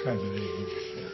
beweging. Ja.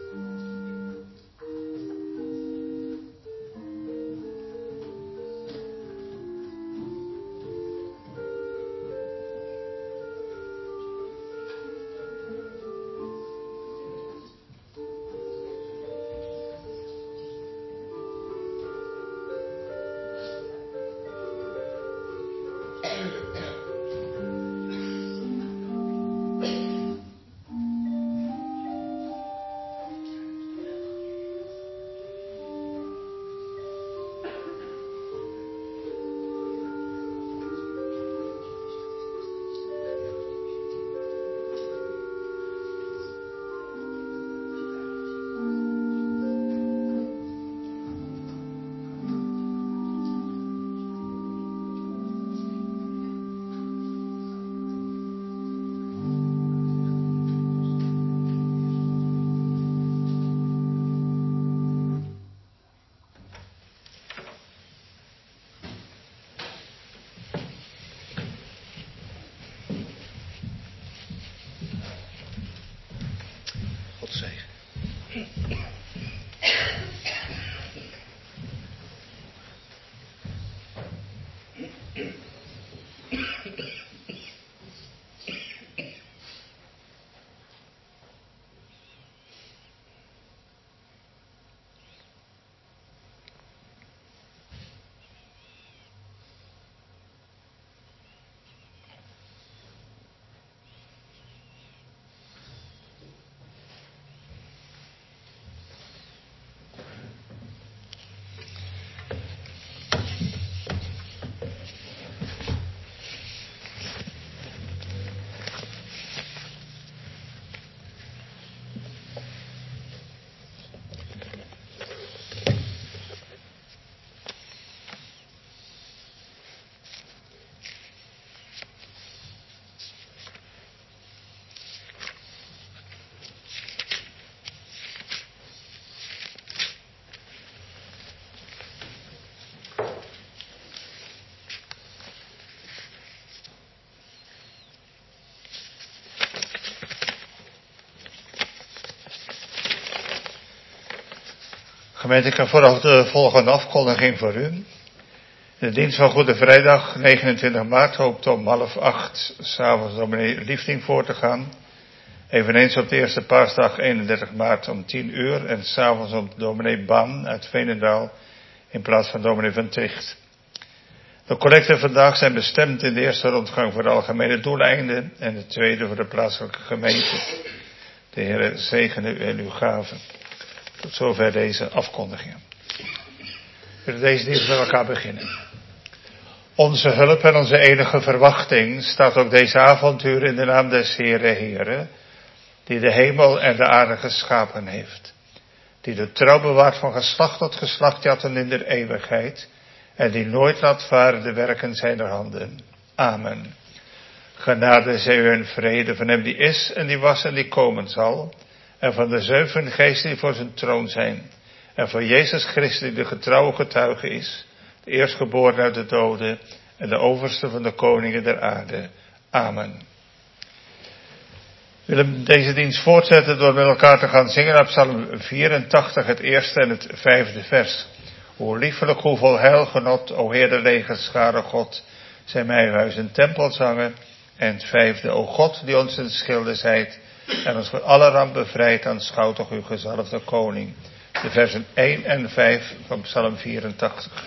Gemeente, ik heb vooral de volgende afkondiging voor u. In de dienst van Goede Vrijdag, 29 maart, hoopt om 7:30 s'avonds dominee Liefding voor te gaan. Eveneens op de eerste paasdag, 31 maart, om 10:00. En s'avonds om dominee Ban uit Veenendaal in plaats van dominee Van Tricht. De collecten vandaag zijn bestemd in de eerste rondgang voor de algemene doeleinden en de tweede voor de plaatselijke gemeente. De Heer zegene u en uw gaven. Tot zover deze afkondigingen. We willen deze dienst met elkaar beginnen. Onze hulp en onze enige verwachting staat ook deze avontuur in de naam des Heere, die de hemel en de aarde geschapen heeft. Die de trouw bewaart van geslacht tot geslacht, ja tot in de eeuwigheid. En die nooit laat varen de werken zijner handen. Amen. Genade zij u en vrede van hem die is en die was en die komen zal. En van de 7 geesten die voor zijn troon zijn. En van Jezus Christus die de getrouwe getuige is. De eerstgeboren uit de doden. En de overste van de koningen der aarde. Amen. We willen deze dienst voortzetten door met elkaar te gaan zingen uit Psalm 84, het eerste en het 5e vers. Hoe liefelijk, hoe vol heilgenot, o Heer de legerschare God, zijn mij huis een tempel zangen. En het 5e, o God die ons een schilder zijt en ons voor alle ramp bevrijdt, aanschouw toch uw gezalfde koning. De versen 1 en 5 van Psalm 84.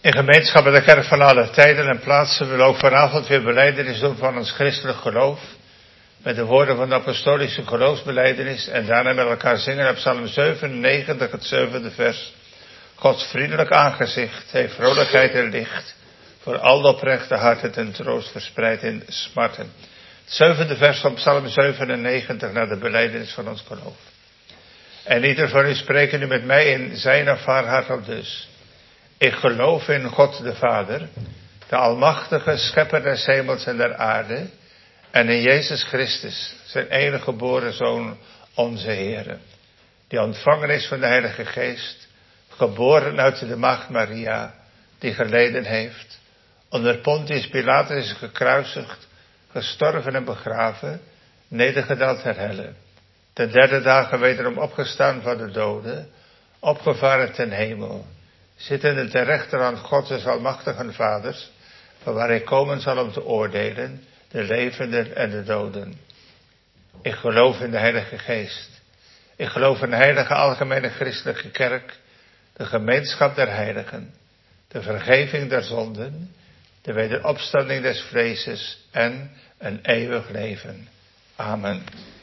In gemeenschap met de kerk van alle tijden en plaatsen willen we ook vanavond weer belijdenis doen van ons christelijk geloof. Met de woorden van de apostolische geloofsbelijdenis en daarna met elkaar zingen op Psalm 97, het 7e vers. Gods vriendelijk aangezicht heeft vrolijkheid en licht voor al de oprechte harten ten troost verspreid in smarten. Het 7e vers van Psalm 97 naar de belijdenis van ons geloof. En ieder van u spreken nu met mij in zijn of haar hart al dus. Ik geloof in God de Vader, de almachtige schepper des hemels en der aarde, en in Jezus Christus, zijn enige geboren Zoon, onze Heere, die ontvangen is van de Heilige Geest, geboren uit de maagd Maria, die geleden heeft, onder Pontius Pilatus is gekruisigd, gestorven en begraven, nedergedaald ter helle, ten derde dagen wederom opgestaan van de doden, opgevaren ten hemel, zittende ter rechterhand Gods des almachtigen Vaders, van waar hij komen zal om te oordelen, de levenden en de doden. Ik geloof in de Heilige Geest. Ik geloof in de heilige algemene christelijke kerk, de gemeenschap der heiligen, de vergeving der zonden, de wederopstanding des vleeses en een eeuwig leven. Amen.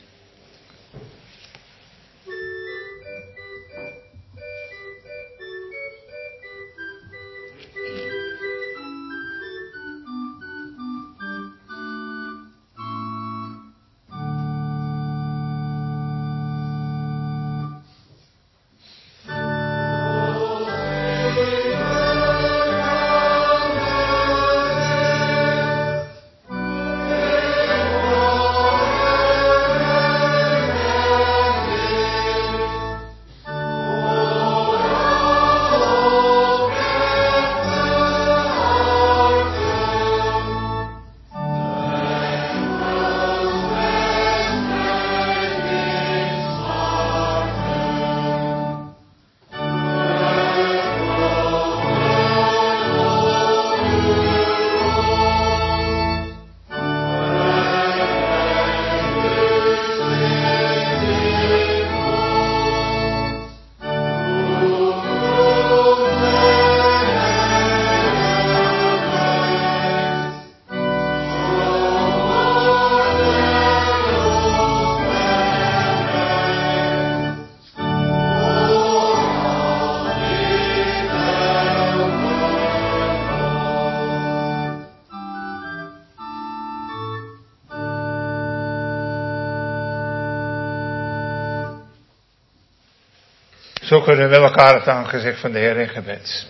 Zo kunnen we elkaar het aangezicht van de Heer in gebed.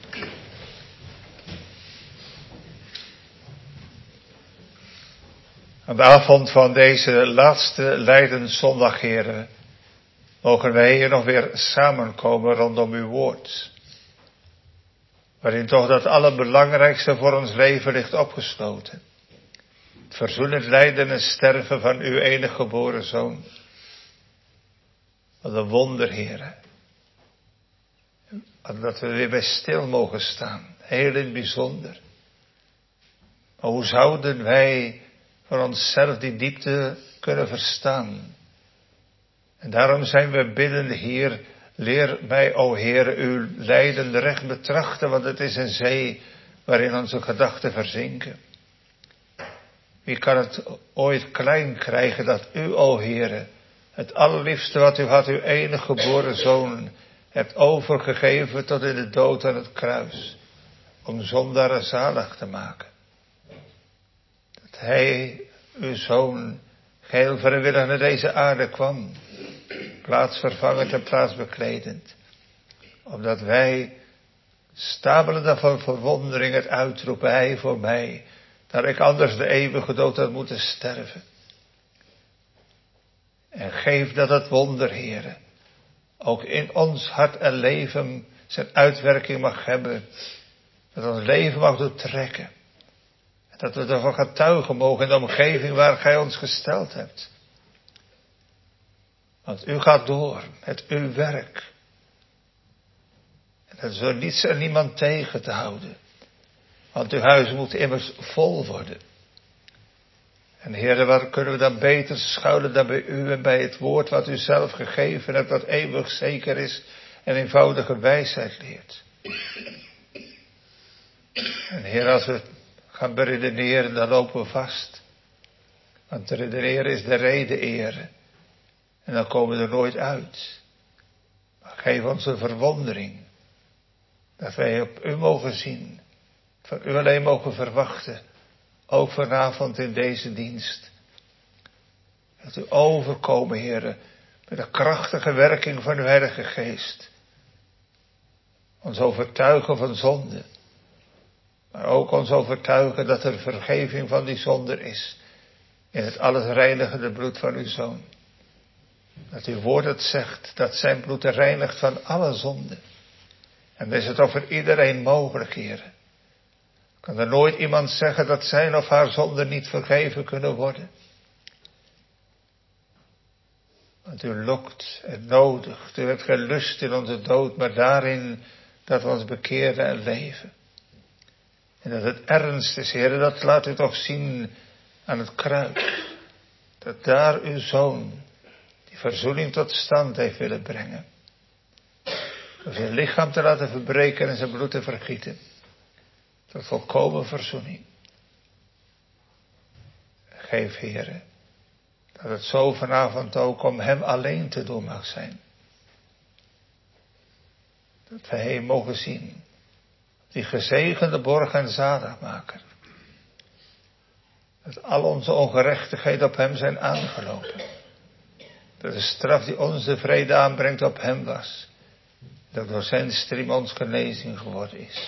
Aan de avond van deze laatste Lijdenszondag, Heere, mogen wij hier nog weer samenkomen rondom uw woord. Waarin toch dat allerbelangrijkste voor ons leven ligt opgesloten. Het verzoenend lijden en sterven van uw enige geboren Zoon. Wat een wonder, Heere. Dat we weer bij stil mogen staan. Heel in het bijzonder. Maar hoe zouden wij voor onszelf die diepte kunnen verstaan? En daarom zijn we biddende, Heer, leer mij, o Heer, uw lijden recht betrachten, want het is een zee waarin onze gedachten verzinken. Wie kan het ooit klein krijgen dat u, o Heer, het allerliefste wat u had, uw enige geboren Zoon, hebt overgegeven tot in de dood aan het kruis, om zondaren zalig te maken. Dat hij, uw Zoon, geheel vrijwillig naar deze aarde kwam, plaatsvervangend en plaatsbekledend, omdat wij, stabelend van verwondering, het uitroepen, hij voor mij, dat ik anders de eeuwige dood had moeten sterven. En geef dat het wonder, Heere, ook in ons hart en leven zijn uitwerking mag hebben. Dat ons leven mag doortrekken. En dat we ervan getuigen mogen in de omgeving waar gij ons gesteld hebt. Want u gaat door met uw werk. En dat is door niets en niemand tegen te houden. Want uw huis moet immers vol worden. En Heere, waar kunnen we dan beter schuilen dan bij u en bij het woord wat u zelf gegeven hebt, wat eeuwig zeker is en eenvoudige wijsheid leert. En Heer, als we gaan beredeneren, dan lopen we vast. Want te redeneren is de reden eren. En dan komen we er nooit uit. Maar geef ons een verwondering. Dat wij op u mogen zien. Van u alleen mogen verwachten. Ook vanavond in deze dienst. Dat u overkomen, Heere, met de krachtige werking van uw Heilige Geest. Ons overtuigen van zonde. Maar ook ons overtuigen dat er vergeving van die zonde is. In het alles reinigende bloed van uw Zoon. Dat uw woord het zegt, dat zijn bloed reinigt van alle zonde. En dan is het ook voor iedereen mogelijk, Heere. Kan er nooit iemand zeggen dat zijn of haar zonden niet vergeven kunnen worden. Want u lokt en nodigt, u hebt geen lust in onze dood, maar daarin dat we ons bekeren en leven. En dat het ernst is, Heere, dat laat u toch zien aan het kruis. Dat daar uw Zoon die verzoening tot stand heeft willen brengen. Door zijn lichaam te laten verbreken en zijn bloed te vergieten. Tot volkomen verzoening. Geef, Heere, dat het zo vanavond ook om hem alleen te doen mag zijn. Dat wij hem mogen zien. Die gezegende borg en zaligmaker. Dat al onze ongerechtigheid op hem zijn aangelopen. Dat de straf die ons de vrede aanbrengt op hem was. Dat door zijn striem ons genezing geworden is.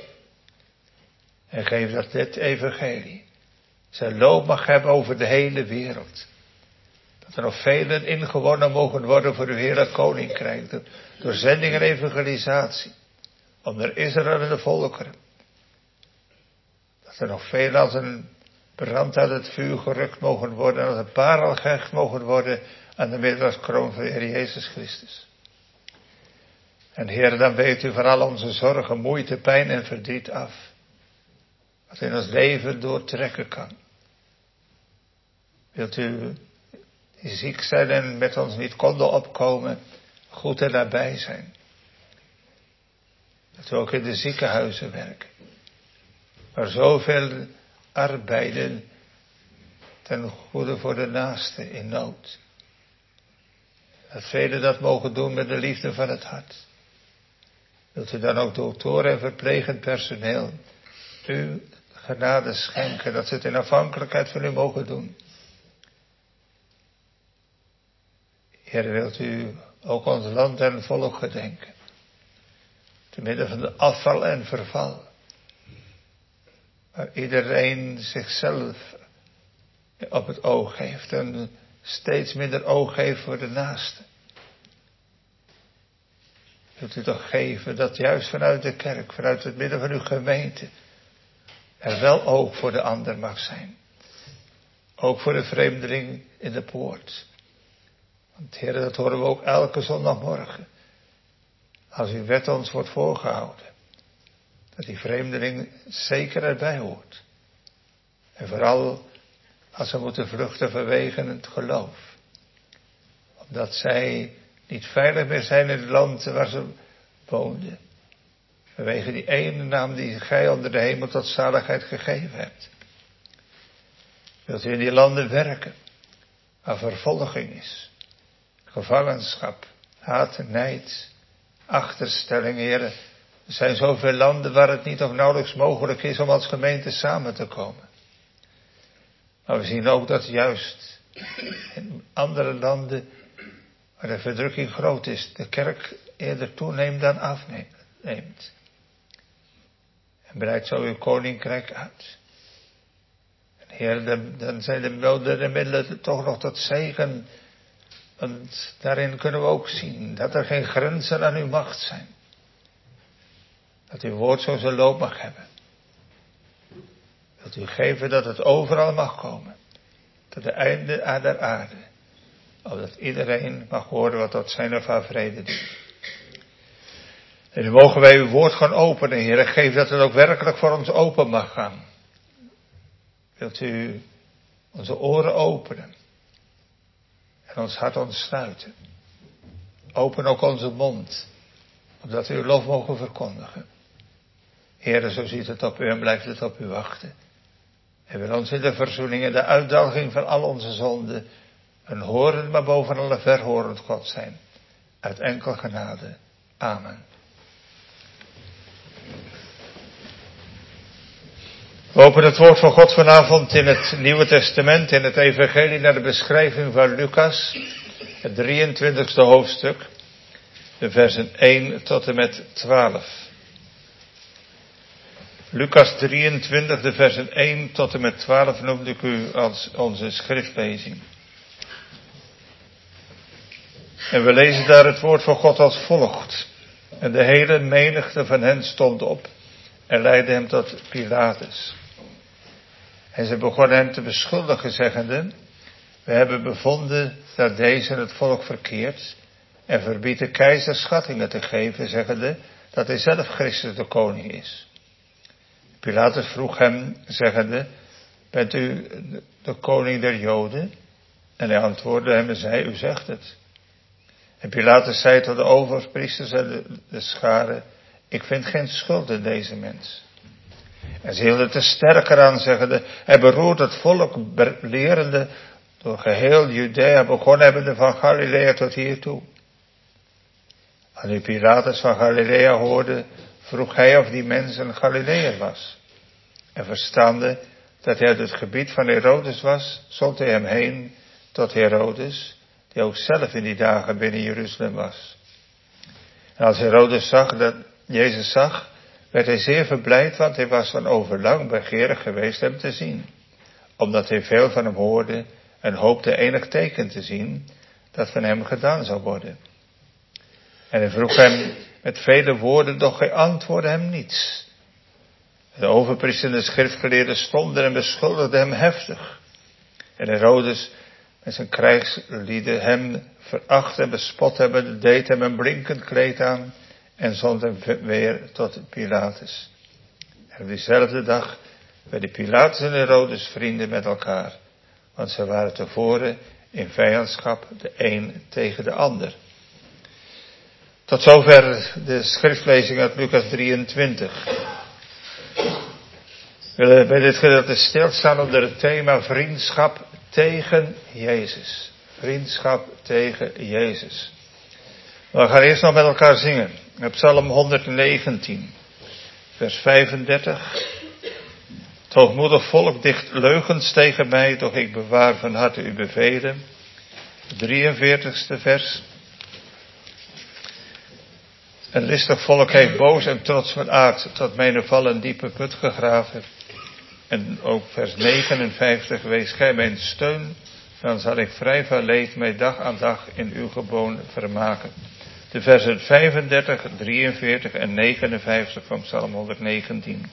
En geef dat dit evangelie zijn loop mag hebben over de hele wereld. Dat er nog velen ingewonnen mogen worden voor uw heerlijk koninkrijk. Door zending en evangelisatie. Onder Israël en de volkeren. Dat er nog veel als een brand uit het vuur gerukt mogen worden. En als een parel gehecht mogen worden aan de middagskroon van de Heer Jezus Christus. En Heer, dan weet u van al onze zorgen, moeite, pijn en verdriet af. Wat in ons leven doortrekken kan. Wilt u die ziek zijn en met ons niet konden opkomen, goed en nabij zijn. Dat we ook in de ziekenhuizen werken. Waar zoveel arbeiden ten goede voor de naaste in nood. Dat velen dat mogen doen met de liefde van het hart. Wilt u dan ook doktoren en verplegend personeel uw genade schenken, dat ze het in afhankelijkheid van u mogen doen. Heer, wilt u ook ons land en volk gedenken. Te midden van de afval en verval. Waar iedereen zichzelf op het oog heeft en steeds minder oog heeft voor de naaste. Wilt u toch geven dat juist vanuit de kerk, vanuit het midden van uw gemeente, er wel oog voor de ander mag zijn. Ook voor de vreemdeling in de poort. Want Heer, dat horen we ook elke zondagmorgen. Als uw wet ons wordt voorgehouden. Dat die vreemdeling zeker erbij hoort. En vooral als ze moeten vluchten vanwege het geloof. Omdat zij niet veilig meer zijn in het land waar ze woonden. Vanwege die ene naam die gij onder de hemel tot zaligheid gegeven hebt. Wilt u in die landen werken. Waar vervolging is. Gevangenschap. Haat en nijd. Achterstelling, heren. Er zijn zoveel landen waar het niet of nauwelijks mogelijk is om als gemeente samen te komen. Maar we zien ook dat juist in andere landen waar de verdrukking groot is, de kerk eerder toeneemt dan afneemt. En breidt zo uw koninkrijk uit. En Heer, dan zijn de noden en middelen toch nog tot zegen. Want daarin kunnen we ook zien dat er geen grenzen aan uw macht zijn. Dat uw woord zo zijn loop mag hebben. Wilt u geven dat het overal mag komen. Tot de einde der aarde. Opdat iedereen mag horen wat tot zijn of haar vrede doet. En nu mogen wij uw woord gaan openen, Heer. Geef dat het ook werkelijk voor ons open mag gaan. Wilt u onze oren openen. En ons hart ontsluiten. Open ook onze mond. Opdat we uw lof mogen verkondigen. Heere, zo ziet het op u en blijft het op u wachten. En wil ons in de verzoening en de uitdaging van al onze zonden een horend, maar boven alle verhorend God zijn. Uit enkel genade. Amen. We openen het woord van God vanavond in het Nieuwe Testament, in het Evangelie, naar de beschrijving van Lucas, het 23e hoofdstuk, de versen 1 tot en met 12. Lucas 23, de versen 1 tot en met 12 noemde ik u als onze schriftlezing. En we lezen daar het woord van God als volgt. En de hele menigte van hen stond op en leidde hem tot Pilatus. En ze begonnen hem te beschuldigen, zeggende: we hebben bevonden dat deze het volk verkeert en verbiedt de keizer schattingen te geven, zeggende dat hij zelf Christus de koning is. Pilatus vroeg hem, zeggende: bent u de koning der Joden? En hij antwoordde hem en zei: u zegt het. En Pilatus zei tot de overpriesters en de scharen: ik vind geen schuld in deze mens. En ze hielden te sterker aan, zeggende: hij beroert het volk, lerende door geheel Judea, begonnen hebbende van Galilea tot hiertoe. En nu Pilatus van Galilea hoorde, vroeg hij of die mens een Galileër was. En verstaande dat hij uit het gebied van Herodes was, zond hij hem heen tot Herodes, die ook zelf in die dagen binnen Jeruzalem was. En als Herodes Jezus zag, werd hij zeer verblijd, want hij was van overlang begeerig geweest hem te zien, omdat hij veel van hem hoorde en hoopte enig teken te zien dat van hem gedaan zou worden. En hij vroeg hem met vele woorden, doch hij antwoordde hem niets. De overpriester en de schriftgeleerden stonden en beschuldigden hem heftig. En Herodes met zijn krijgslieden hem veracht en bespot hebben, deed hem een blinkend kleed aan en zond hem weer tot Pilatus. En op diezelfde dag werden Pilatus en Herodes vrienden met elkaar, want ze waren tevoren in vijandschap de een tegen de ander. Tot zover de schriftlezing uit Lucas 23. We willen bij dit gedeelte stilstaan onder het thema vriendschap tegen Jezus. Vriendschap tegen Jezus. We gaan eerst nog met elkaar zingen. Psalm 119, vers 35. Het hoogmoedig volk dicht leugens tegen mij, doch ik bewaar van harte uw bevelen. 43ste vers. Een listig volk heeft boos en trots van aard tot mijn val een diepe put gegraven. En ook vers 59, wees gij mijn steun, dan zal ik vrij van leed mij dag aan dag in uw geboon vermaken. De versen 35, 43 en 59 van Psalm 119.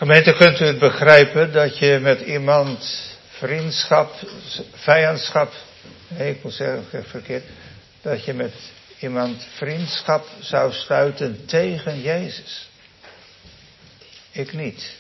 Gemeente, kunt u het begrijpen dat je met iemand dat je met iemand vriendschap zou sluiten tegen Jezus? Ik niet.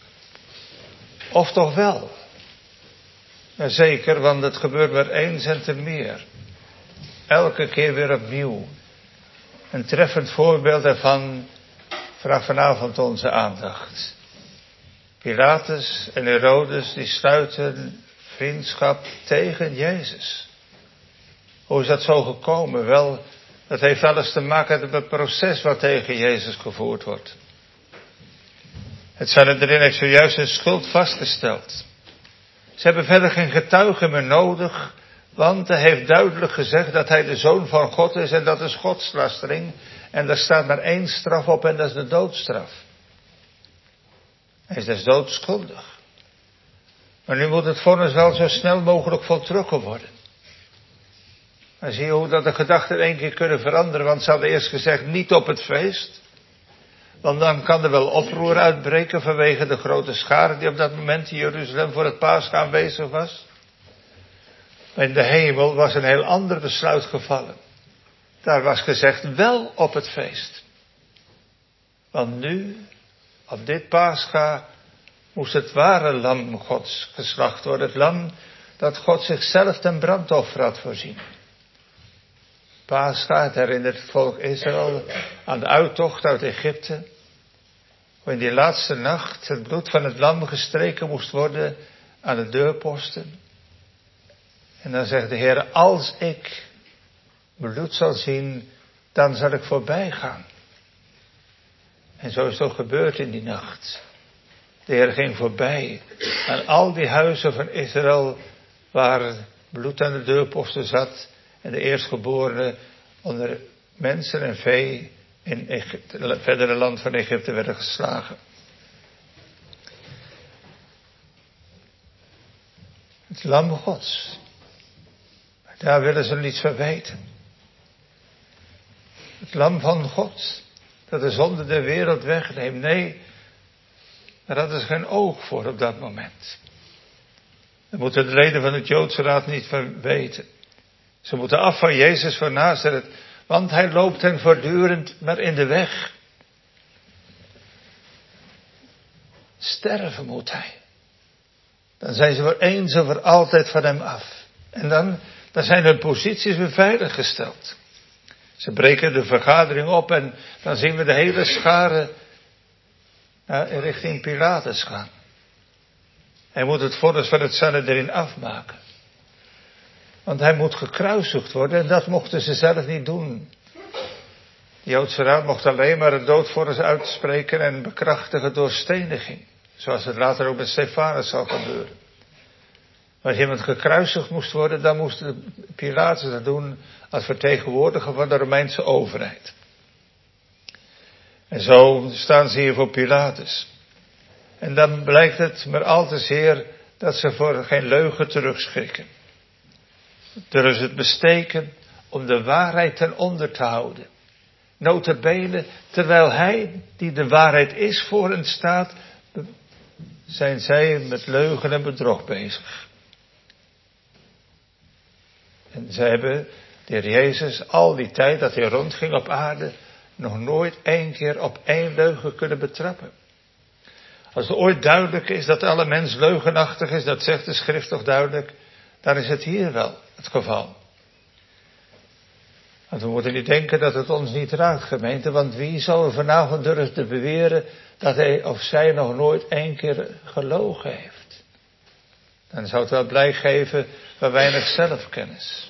Of toch wel? Zeker, want het gebeurt maar eens en te meer. Elke keer weer opnieuw. Een treffend voorbeeld daarvan vraagt vanavond onze aandacht. Pilatus en Herodes die sluiten vriendschap tegen Jezus. Hoe is dat zo gekomen? Wel, dat heeft alles te maken met het proces wat tegen Jezus gevoerd wordt. Het Sanhedrin heeft zojuist hun schuld vastgesteld. Ze hebben verder geen getuigen meer nodig, want hij heeft duidelijk gezegd dat hij de Zoon van God is en dat is godslastering. En daar staat maar één straf op en dat is de doodstraf. Hij is dus doodschuldig. Maar nu moet het vonnis wel zo snel mogelijk voltrokken worden. Dan zie je hoe dat de gedachten in één keer kunnen veranderen, want ze hadden eerst gezegd niet op het feest. Want dan kan er wel oproer uitbreken vanwege de grote schare die op dat moment in Jeruzalem voor het Paascha aanwezig was. Maar in de hemel was een heel ander besluit gevallen. Daar was gezegd wel op het feest. Want nu, op dit Paascha, moest het ware lam Gods geslacht worden. Het lam dat God zichzelf ten brandoffer had voorzien. Paascha, het herinnert het volk Israël aan de uittocht uit Egypte. Hoe in die laatste nacht het bloed van het lam gestreken moest worden aan de deurposten. En dan zegt de Heer, als ik bloed zal zien, dan zal ik voorbij gaan. En zo is het ook gebeurd in die nacht. De Heer ging voorbij aan al die huizen van Israël waar bloed aan de deurposten zat en de eerstgeborenen onder mensen en vee in Egypte, het verdere land van Egypte werden geslagen. Het lam Gods. Daar willen ze niets van weten. Het lam van God, dat de zonde der wereld wegneemt. Nee, daar hadden ze geen oog voor op dat moment. Dat moeten de leden van het Joodse Raad niet van weten. Ze moeten af van Jezus van Nazareth, want hij loopt hen voortdurend maar in de weg. Sterven moet hij. Dan zijn ze voor eens en voor altijd van hem af. En dan zijn hun posities weer veiliggesteld. Ze breken de vergadering op en dan zien we de hele schare richting Pilatus gaan. Hij moet het vonnis van het Sanhedrin afmaken. Want hij moet gekruisigd worden en dat mochten ze zelf niet doen. De Joodse Raad mocht alleen maar het doodvonnis uitspreken en bekrachtigen door steniging. Zoals het later ook met Stefanus zal gebeuren. Maar als iemand gekruisigd moest worden, dan moest Pilatus dat doen als vertegenwoordiger van de Romeinse overheid. En zo staan ze hier voor Pilatus. En dan blijkt het maar al te zeer dat ze voor geen leugen terugschrikken. Durven ze het besteken om de waarheid ten onder te houden. Nota bene, terwijl hij die de waarheid is voor hen staat, zijn zij met leugen en bedrog bezig. En ze hebben de Heer Jezus al die tijd dat hij rondging op aarde nog nooit één keer op één leugen kunnen betrappen. Als het ooit duidelijk is dat alle mens leugenachtig is, dat zegt de schrift toch duidelijk, dan is het hier wel het geval. Want we moeten niet denken dat het ons niet raakt, gemeente, want wie zou er vanavond durven te beweren dat hij of zij nog nooit één keer gelogen heeft? Dan zou het wel blijk geven van weinig zelfkennis.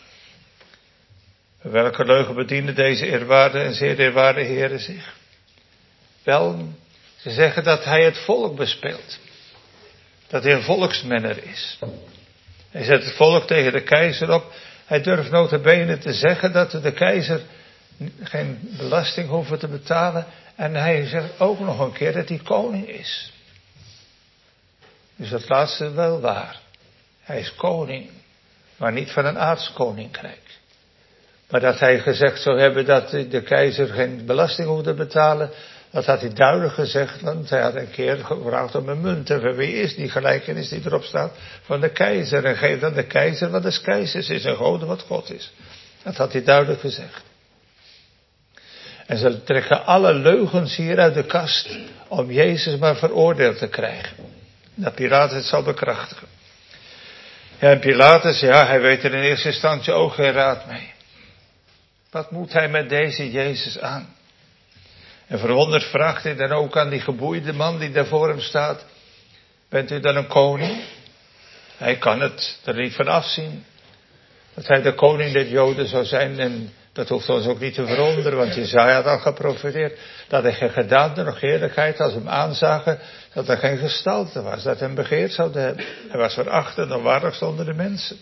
Welke leugen bedienen deze eerwaarde en zeer eerwaarde heren zich? Wel, ze zeggen dat hij het volk bespeelt. Dat hij een volksmenner is. Hij zet het volk tegen de keizer op. Hij durft nota bene te zeggen dat de keizer geen belasting hoeft te betalen. En hij zegt ook nog een keer dat hij koning is. Dus dat laatste wel waar. Hij is koning, maar niet van een aardskoninkrijk. Maar dat hij gezegd zou hebben dat de keizer geen belasting hoeft te betalen, Dat had hij duidelijk gezegd, want hij had een keer gevraagd om een munt. En wie is die gelijkenis die erop staat? Van de keizer. En geef dan de keizer wat des keizers is en God wat God is. Dat had hij duidelijk gezegd. En ze trekken alle leugens hier uit de kast om Jezus maar veroordeeld te krijgen. Dat Pilatus het zal bekrachtigen. Ja, en Pilatus, ja, hij weet er in eerste instantie ook geen raad mee. Wat moet hij met deze Jezus aan? En verwonderd vraagt hij dan ook aan die geboeide man die daar voor hem staat. Bent u dan een koning? Hij kan het er niet van afzien. Dat hij de koning der Joden zou zijn. En dat hoeft ons ook niet te verwonderen. Want Jesaja had al geprofeteerd. Dat hij geen gedaante nog heerlijkheid als hem aanzagen. Dat er geen gestalte was. Dat hem begeerd zouden hebben. Hij was veracht en onwaardigst onder de mensen.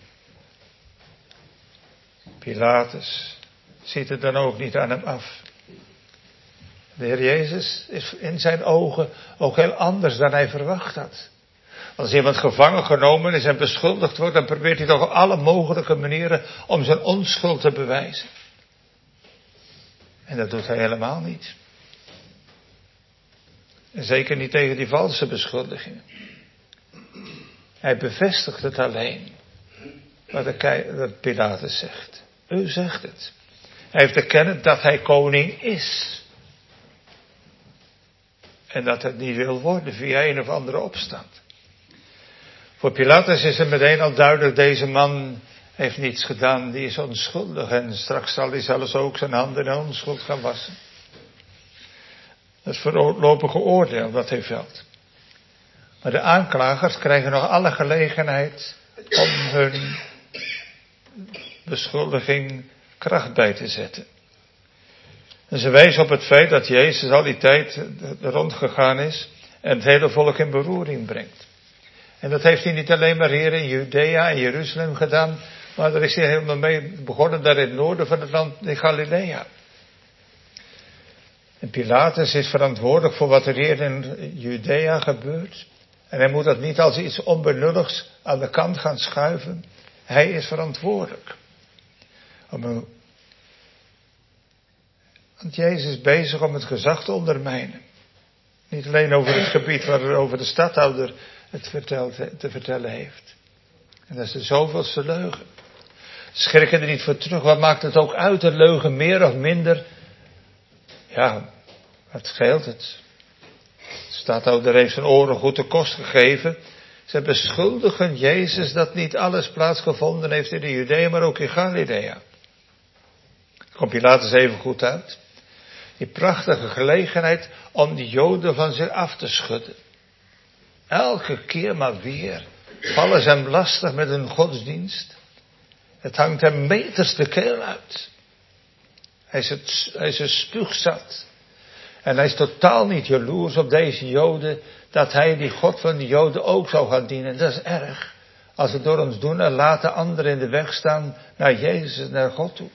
Pilatus ziet het dan ook niet aan hem af. De Heer Jezus is in zijn ogen ook heel anders dan hij verwacht had. Als iemand gevangen genomen is en beschuldigd wordt, dan probeert hij toch op alle mogelijke manieren om zijn onschuld te bewijzen. En dat doet hij helemaal niet. En zeker niet tegen die valse beschuldigingen. Hij bevestigt het alleen, wat Pilatus zegt. U zegt het. Hij heeft erkend dat hij koning is. En dat het niet wil worden via een of andere opstand. Voor Pilatus is het meteen al duidelijk, deze man heeft niets gedaan, die is onschuldig. En straks zal hij zelfs ook zijn handen in onschuld gaan wassen. Dat is voorlopig oordeel wat hij velt. Maar de aanklagers krijgen nog alle gelegenheid om hun beschuldiging kracht bij te zetten. En ze wijzen op het feit dat Jezus al die tijd rondgegaan is en het hele volk in beroering brengt. En dat heeft hij niet alleen maar hier in Judea en Jeruzalem gedaan, maar daar is hij helemaal mee begonnen daar in het noorden van het land, in Galilea. En Pilatus is verantwoordelijk voor wat er hier in Judea gebeurt. En hij moet dat niet als iets onbenulligs aan de kant gaan schuiven. Hij is verantwoordelijk. Want Jezus is bezig om het gezag te ondermijnen. Niet alleen over het gebied waarover de stadhouder het te vertellen heeft. En dat is de zoveelste leugen. Schrik er niet voor terug. Wat maakt het ook uit, de leugen meer of minder? Ja, wat scheelt het? De stadhouder heeft zijn oren goed de kost gegeven. Ze beschuldigen Jezus dat niet alles plaatsgevonden heeft in de Judea, maar ook in Galilea. Komt Pilatus even goed uit. Die prachtige gelegenheid om die Joden van zich af te schudden. Elke keer maar weer vallen ze hem lastig met hun godsdienst. Het hangt hem meters de keel uit. Hij is een spuugzat. En hij is totaal niet jaloers op deze Joden, dat hij die God van de Joden ook zou gaan dienen. Dat is erg. Als we door ons doen en laten anderen in de weg staan naar Jezus, naar God toe.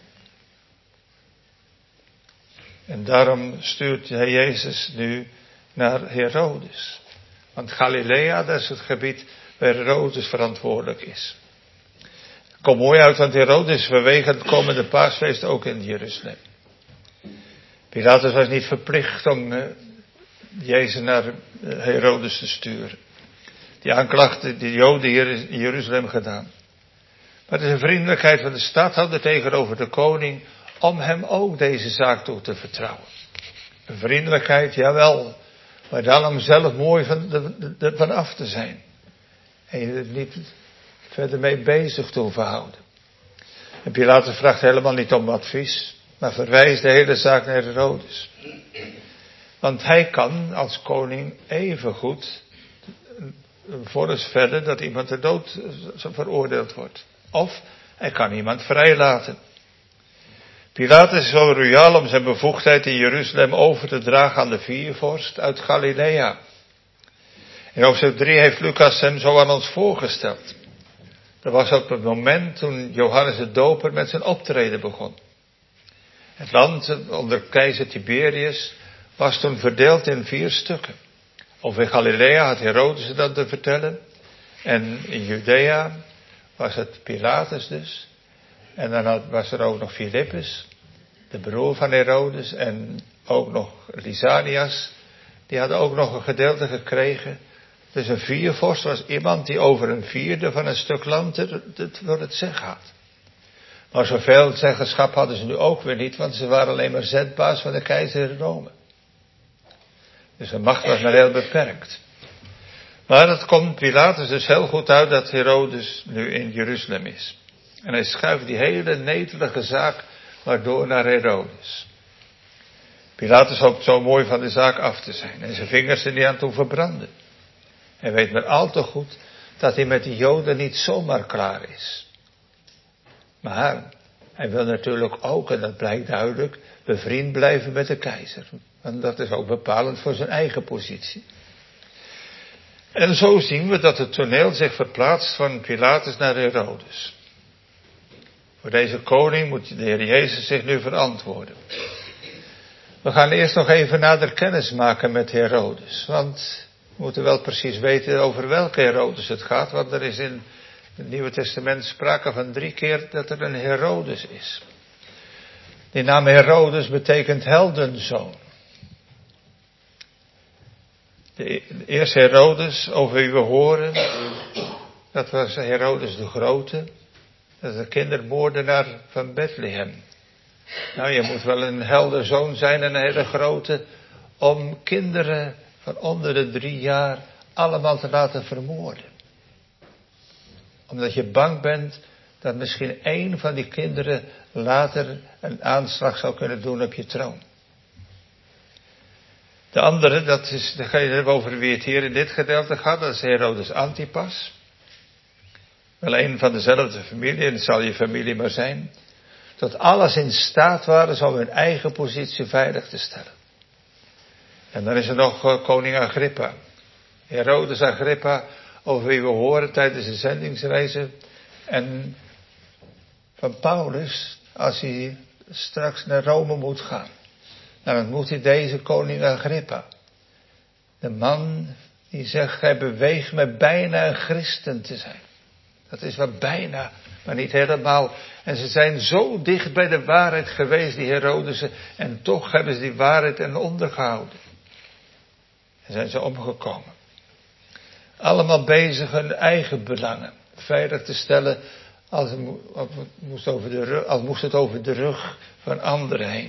En daarom stuurt hij Jezus nu naar Herodes. Want Galilea, dat is het gebied waar Herodes verantwoordelijk is. Het komt mooi uit, want Herodes is vanwege het komende paasfeest ook in Jeruzalem. Pilatus was niet verplicht om Jezus naar Herodes te sturen. Die aanklachten die Joden hier in Jeruzalem gedaan. Maar het is een vriendelijkheid van de stadhouder tegenover de koning om hem ook deze zaak toe te vertrouwen. Een vriendelijkheid, jawel, maar dan om zelf mooi van af te zijn. En je er niet verder mee bezig te hoeven houden. En Pilatus vraagt helemaal niet om advies, maar verwijst de hele zaak naar Herodes. Want hij kan als koning evengoed voor verder dat iemand ter dood veroordeeld wordt. Of hij kan iemand vrijlaten. Pilatus is zo royaal om zijn bevoegdheid in Jeruzalem over te dragen aan de viervorst uit Galilea. In hoofdstuk 3 heeft Lucas hem zo aan ons voorgesteld. Dat was op het moment toen Johannes de Doper met zijn optreden begon. Het land onder keizer Tiberius was toen verdeeld in 4 stukken. Over Galilea had Herodes dat te vertellen. En in Judea was het Pilatus dus. En dan was er ook nog Filippus, de broer van Herodes. En ook nog Lysanias, die hadden ook nog een gedeelte gekregen. Dus een viervorst was iemand die over een vierde van een stuk land het zeggen had. Maar zoveel zeggenschap hadden ze nu ook weer niet, want ze waren alleen maar zetbaas van de keizer in Rome. Dus de macht was maar heel beperkt. Maar het komt Pilatus dus heel goed uit dat Herodes nu in Jeruzalem is. En hij schuift die hele netelige zaak maar door naar Herodes. Pilatus hoopt zo mooi van de zaak af te zijn en zijn vingers er niet aan toe verbranden. Hij weet maar al te goed dat hij met die Joden niet zomaar klaar is. Maar hij wil natuurlijk ook, en dat blijkt duidelijk, bevriend blijven met de keizer. Want dat is ook bepalend voor zijn eigen positie. En zo zien we dat het toneel zich verplaatst van Pilatus naar Herodes. Voor deze koning moet de Heer Jezus zich nu verantwoorden. We gaan eerst nog even nader kennis maken met Herodes. Want we moeten wel precies weten over welke Herodes het gaat. Want er is in het Nieuwe Testament sprake van 3 keer dat er een Herodes is. Die naam Herodes betekent heldenzoon. De eerste Herodes over wie we horen, dat was Herodes de Grote. Dat is de kindermoordenaar van Bethlehem. Nou, je moet wel een heldenzoon zijn en een hele grote om kinderen van onder de 3 jaar allemaal te laten vermoorden. Omdat je bang bent dat misschien 1 van die kinderen later een aanslag zou kunnen doen op je troon. De andere, dat is degene over wie het hier in dit gedeelte gaat, dat is Herodes Antipas. Wel een van dezelfde familie, en het zal je familie maar zijn. Tot alles in staat waren om hun eigen positie veilig te stellen. En dan is er nog koning Agrippa. Herodes Agrippa, over wie we horen tijdens de zendingsreizen. En van Paulus, als hij straks naar Rome moet gaan. Dan ontmoet hij deze koning Agrippa. De man die zegt, hij beweegt me bijna een christen te zijn. Dat is wel bijna, maar niet helemaal. En ze zijn zo dicht bij de waarheid geweest, die Herodesen. En toch hebben ze die waarheid en ondergehouden. En zijn ze omgekomen. Allemaal bezig hun eigen belangen veilig te stellen. Als moest het over de rug van anderen heen.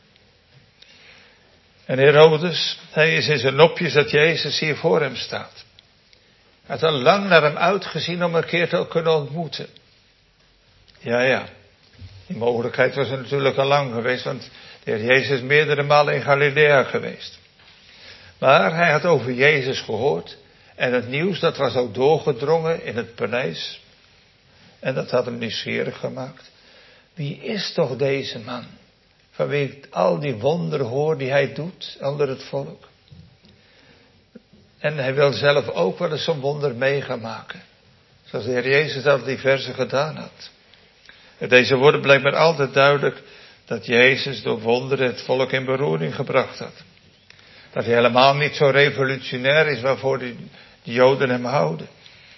En Herodes, hij is in zijn nopjes dat Jezus hier voor hem staat. Hij had al lang naar hem uitgezien om een keer te kunnen ontmoeten. Ja, die mogelijkheid was er natuurlijk al lang geweest, want de Heer Jezus is meerdere malen in Galilea geweest. Maar hij had over Jezus gehoord en het nieuws dat was ook doorgedrongen in het paleis. En dat had hem nieuwsgierig gemaakt. Wie is toch deze man? Van wie ik al die wonderen hoor die hij doet onder het volk. En hij wil zelf ook wel eens zo'n wonder mee gaan maken. Zoals de Heer Jezus dat diverse gedaan had. En deze woorden blijkbaar altijd duidelijk dat Jezus door wonderen het volk in beroering gebracht had. Dat hij helemaal niet zo revolutionair is waarvoor de Joden hem houden.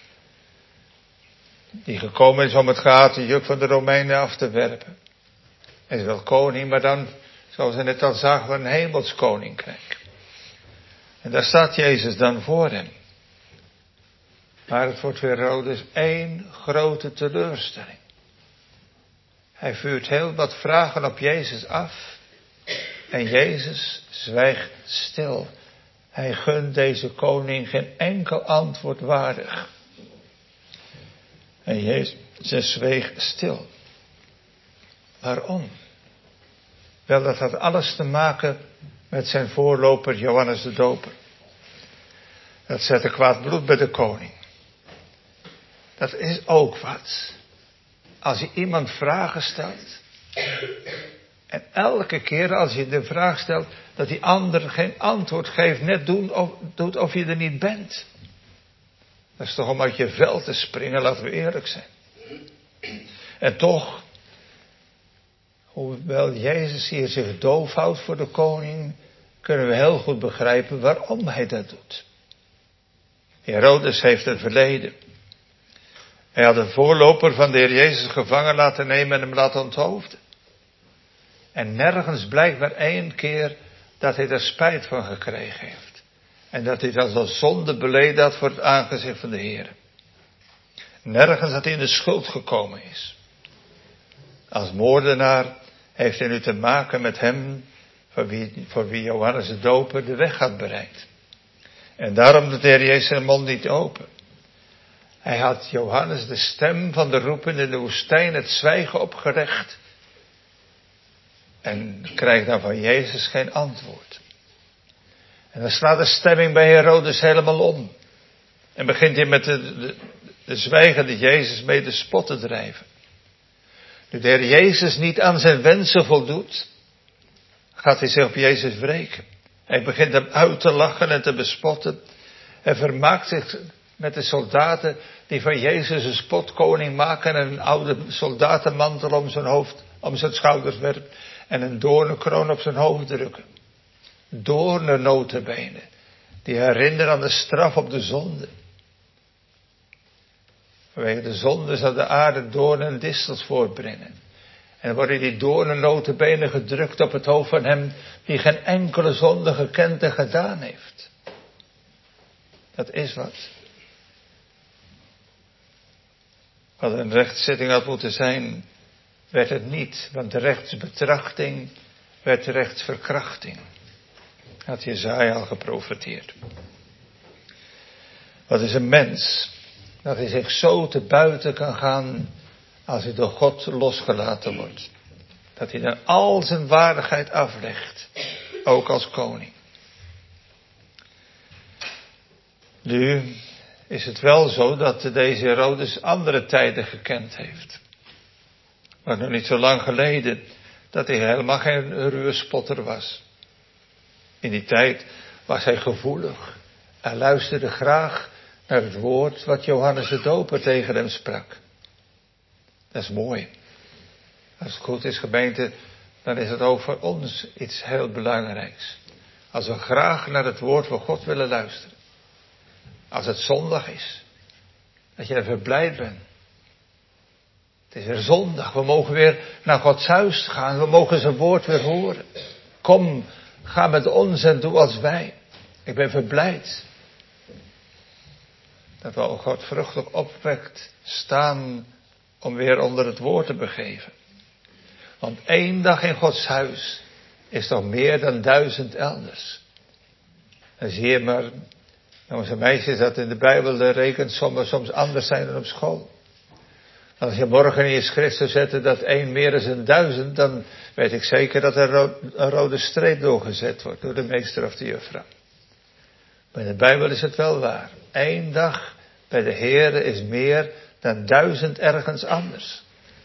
Die gekomen is om het gaten juk van de Romeinen af te werpen. Hij is wel koning, maar dan, zoals we net al zagen, een hemels koninkrijk. En daar staat Jezus dan voor hem. Maar het wordt voor Herodes 1 grote teleurstelling. Hij vuurt heel wat vragen op Jezus af. En Jezus zwijgt stil. Hij gunt deze koning geen enkel antwoord waardig. En Jezus zweeg stil. Waarom? Wel, dat had alles te maken met zijn voorloper Johannes de Doper. Dat zette kwaad bloed bij de koning. Dat is ook wat. Als je iemand vragen stelt. En elke keer als je de vraag stelt dat die ander geen antwoord geeft. Net doet of je er niet bent. Dat is toch om uit je vel te springen, laten we eerlijk zijn. En toch, hoewel Jezus hier zich doof houdt voor de koning, kunnen we heel goed begrijpen waarom hij dat doet. Herodes heeft een verleden. Hij had een voorloper van de Heer Jezus gevangen laten nemen en hem laten onthoofden. En nergens blijkt maar 1 keer dat hij er spijt van gekregen heeft. En dat hij dat als zonde beleden had voor het aangezicht van de Heer. Nergens dat hij in de schuld gekomen is. Als moordenaar heeft hij nu te maken met hem voor wie Johannes de Doper de weg had bereid. En daarom doet de Heer Jezus zijn mond niet open. Hij had Johannes de stem van de roepende in de woestijn het zwijgen opgelegd. En krijgt dan van Jezus geen antwoord. En dan slaat de stemming bij Herodes helemaal om. En begint hij met de zwijgende Jezus mee de spot te drijven. Nu de Heer Jezus niet aan zijn wensen voldoet, gaat hij zich op Jezus wreken. Hij begint hem uit te lachen en te bespotten. Hij vermaakt zich met de soldaten die van Jezus een spotkoning maken en een oude soldatenmantel om zijn schouders werpen en een doornenkroon op zijn hoofd drukken. Doornen notabene, die herinneren aan de straf op de zonde. Vanwege de zonde zal de aarde doornen en distels voortbrengen. En worden die doornen notabene gedrukt op het hoofd van hem die geen enkele zonde gekend en gedaan heeft. Dat is wat. Wat een rechtszitting had moeten zijn, werd het niet. Want de rechtsbetrachting werd rechtsverkrachting. Had Jesaja al geprofeteerd. Wat is een mens? Dat hij zich zo te buiten kan gaan als hij door God losgelaten wordt. Dat hij dan al zijn waardigheid aflegt. Ook als koning. Nu is het wel zo dat deze Herodes andere tijden gekend heeft. Maar nog niet zo lang geleden dat hij helemaal geen ruwe spotter was. In die tijd was hij gevoelig. Hij luisterde graag naar het woord wat Johannes de Doper tegen hem sprak. Dat is mooi. Als het goed is, gemeente, dan is het ook voor ons iets heel belangrijks. Als we graag naar het woord van God willen luisteren. Als het zondag is. Dat je er verblijd bent. Het is weer zondag. We mogen weer naar Gods huis gaan. We mogen zijn woord weer horen. Kom, ga met ons en doe als wij. Ik ben verblijd. Dat we ook God vruchtelijk opwekt staan om weer onder het woord te begeven. Want 1 dag in Gods huis is toch meer dan 1000 elders. Dan zie je maar, onze meisjes, dat in de Bijbel de rekensommen soms anders zijn dan op school. Als je morgen in je schrift zou zetten dat 1 meer is dan 1000, dan weet ik zeker dat er een rode streep doorgezet wordt door de meester of de juffrouw. Maar in de Bijbel is het wel waar. 1 dag bij de Heere is meer dan 1000 ergens anders.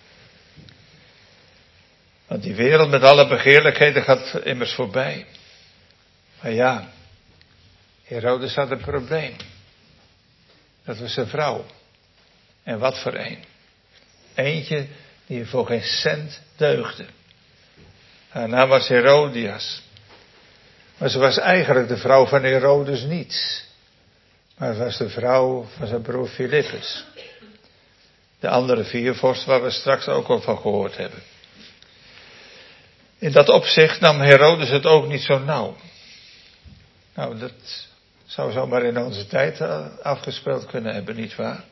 Want die wereld met alle begeerlijkheden gaat immers voorbij. Maar ja, Herodes had een probleem. Dat was zijn vrouw. En wat voor een. Eentje die voor geen cent deugde. Haar naam was Herodias. Maar ze was eigenlijk de vrouw van Herodes niet. Maar het was de vrouw van zijn broer Filippus. De andere 4 vorsten waar we straks ook al van gehoord hebben. In dat opzicht nam Herodes het ook niet zo nauw. Nou, dat zou zomaar in onze tijd afgespeeld kunnen hebben, nietwaar?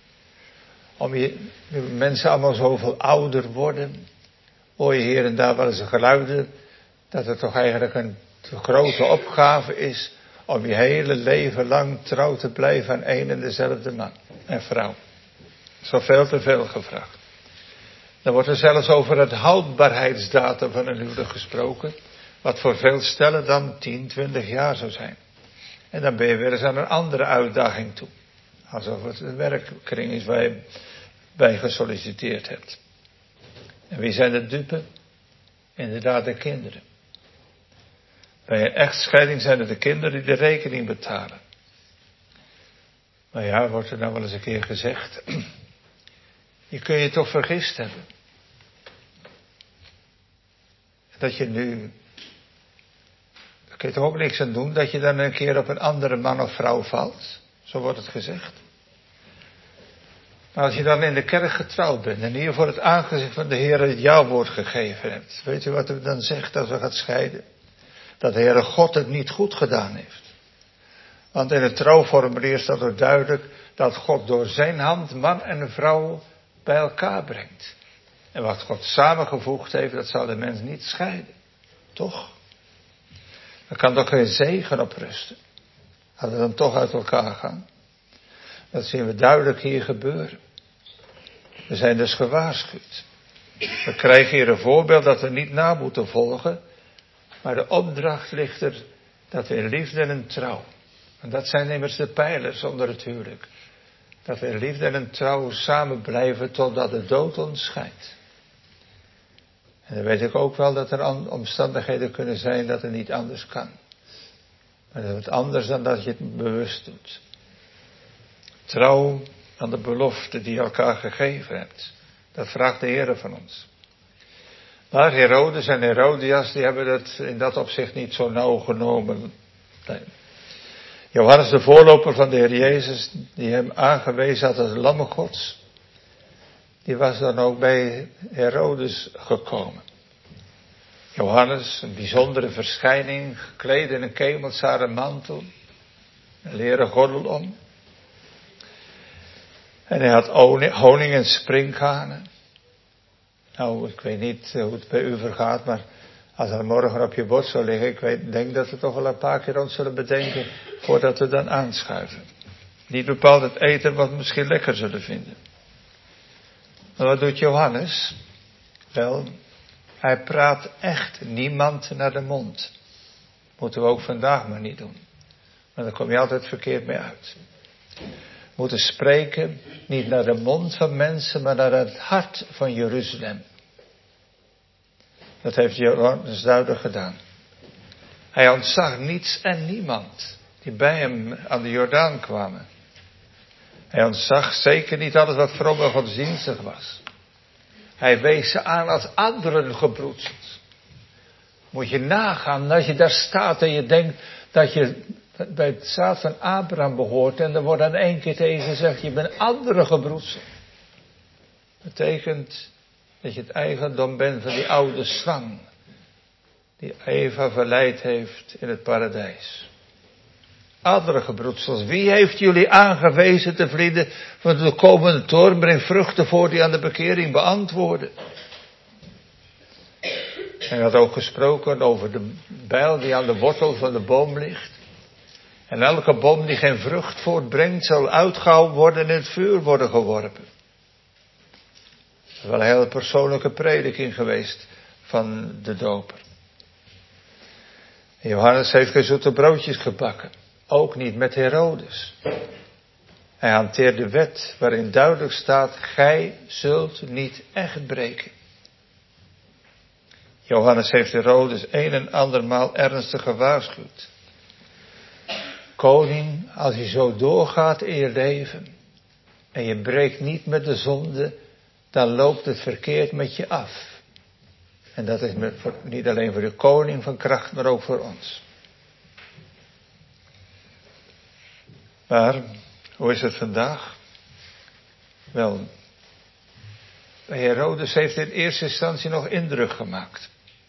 Nu mensen allemaal zoveel ouder worden, hoor je hier en daar wel eens geluiden dat het toch eigenlijk een te grote opgave is om je hele leven lang trouw te blijven aan één en dezelfde man en vrouw. Zo veel te veel gevraagd. Dan wordt er zelfs over het houdbaarheidsdatum van een huwelijk gesproken, wat voor veel stellen dan 10, 20 jaar zou zijn. En dan ben je weer eens aan een andere uitdaging toe. Alsof het een werkkring is waar je bij gesolliciteerd hebt. En wie zijn de dupe? Inderdaad de kinderen. Bij een echtscheiding zijn het de kinderen die de rekening betalen. Maar ja, wordt er nou wel eens een keer gezegd. Je kun je toch vergist hebben. Dat je nu. Daar kun je toch ook niks aan doen. Dat je dan een keer op een andere man of vrouw valt. Zo wordt het gezegd. Maar als je dan in de kerk getrouwd bent. En hier voor het aangezicht van de Heer het jouw woord gegeven hebt. Weet je wat u dan zegt als we gaan scheiden? dat de Heere God het niet goed gedaan heeft. Want in het trouwformulier staat er duidelijk dat God door zijn hand man en vrouw bij elkaar brengt. En wat God samengevoegd heeft, dat zal de mens niet scheiden. Toch? Er kan toch geen zegen op rusten. Als we dan toch uit elkaar gaan. Dat zien we duidelijk hier gebeuren. We zijn dus gewaarschuwd. We krijgen hier een voorbeeld dat we niet na moeten volgen. Maar de opdracht ligt er dat we in liefde en in trouw. En dat zijn immers de pijlers onder het huwelijk. Dat we in liefde en in trouw samen blijven totdat de dood ons scheidt. En dan weet ik ook wel dat er omstandigheden kunnen zijn dat het niet anders kan. Maar dat is wat anders dan dat je het bewust doet. Trouw aan de belofte die je elkaar gegeven hebt. Dat vraagt de Heer van ons. Maar Herodes en Herodias, die hebben het in dat opzicht niet zo nauw genomen. Nee. Johannes, de voorloper van de Heer Jezus, die hem aangewezen had als lam Gods, die was dan ook bij Herodes gekomen. Johannes, een bijzondere verschijning, gekleed in een kemelzaren mantel, een leren gordel om. En hij had honing en sprinkhanen. Nou, ik weet niet hoe het bij u vergaat, maar als er morgen op je bord zou liggen, ik denk dat we toch wel een paar keer ons zullen bedenken voordat we dan aanschuiven. Niet bepaald het eten wat we misschien lekker zullen vinden. Maar wat doet Johannes? Wel, hij praat echt niemand naar de mond. Moeten we ook vandaag maar niet doen. Maar dan kom je altijd verkeerd mee uit. We moeten spreken niet naar de mond van mensen, maar naar het hart van Jeruzalem. Dat heeft Johannes duidelijk gedaan. Hij ontzag niets en niemand die bij hem aan de Jordaan kwamen. Hij ontzag zeker niet alles wat vroom en godsdienstig was. Hij wees ze aan als anderen gebroedsels. Moet je nagaan als je daar staat en je denkt dat je bij het zaad van Abraham behoort en er wordt dan 1 keer tegen gezegd, je bent andere gebroedsel. Betekent dat je het eigendom bent van die oude slang die Eva verleid heeft in het paradijs. Andere gebroedsels, wie heeft jullie aangewezen te vlieden van de komende toorn? Breng vruchten voor die aan de bekering beantwoorden. Hij had ook gesproken over de bijl die aan de wortel van de boom ligt. En elke boom die geen vrucht voortbrengt, zal uitgehouwen worden en in het vuur worden geworpen. Dat is wel een hele persoonlijke prediking geweest van de doper. En Johannes heeft geen zoete broodjes gebakken. Ook niet met Herodes. Hij hanteert de wet waarin duidelijk staat, gij zult niet echt breken. Johannes heeft Herodes 1 en andermaal ernstig gewaarschuwd. Koning, als je zo doorgaat in je leven en je breekt niet met de zonde, dan loopt het verkeerd met je af. En dat is niet alleen voor de koning van kracht, maar ook voor ons. Maar, hoe is het vandaag? Wel, bij Herodes heeft in eerste instantie nog indruk gemaakt.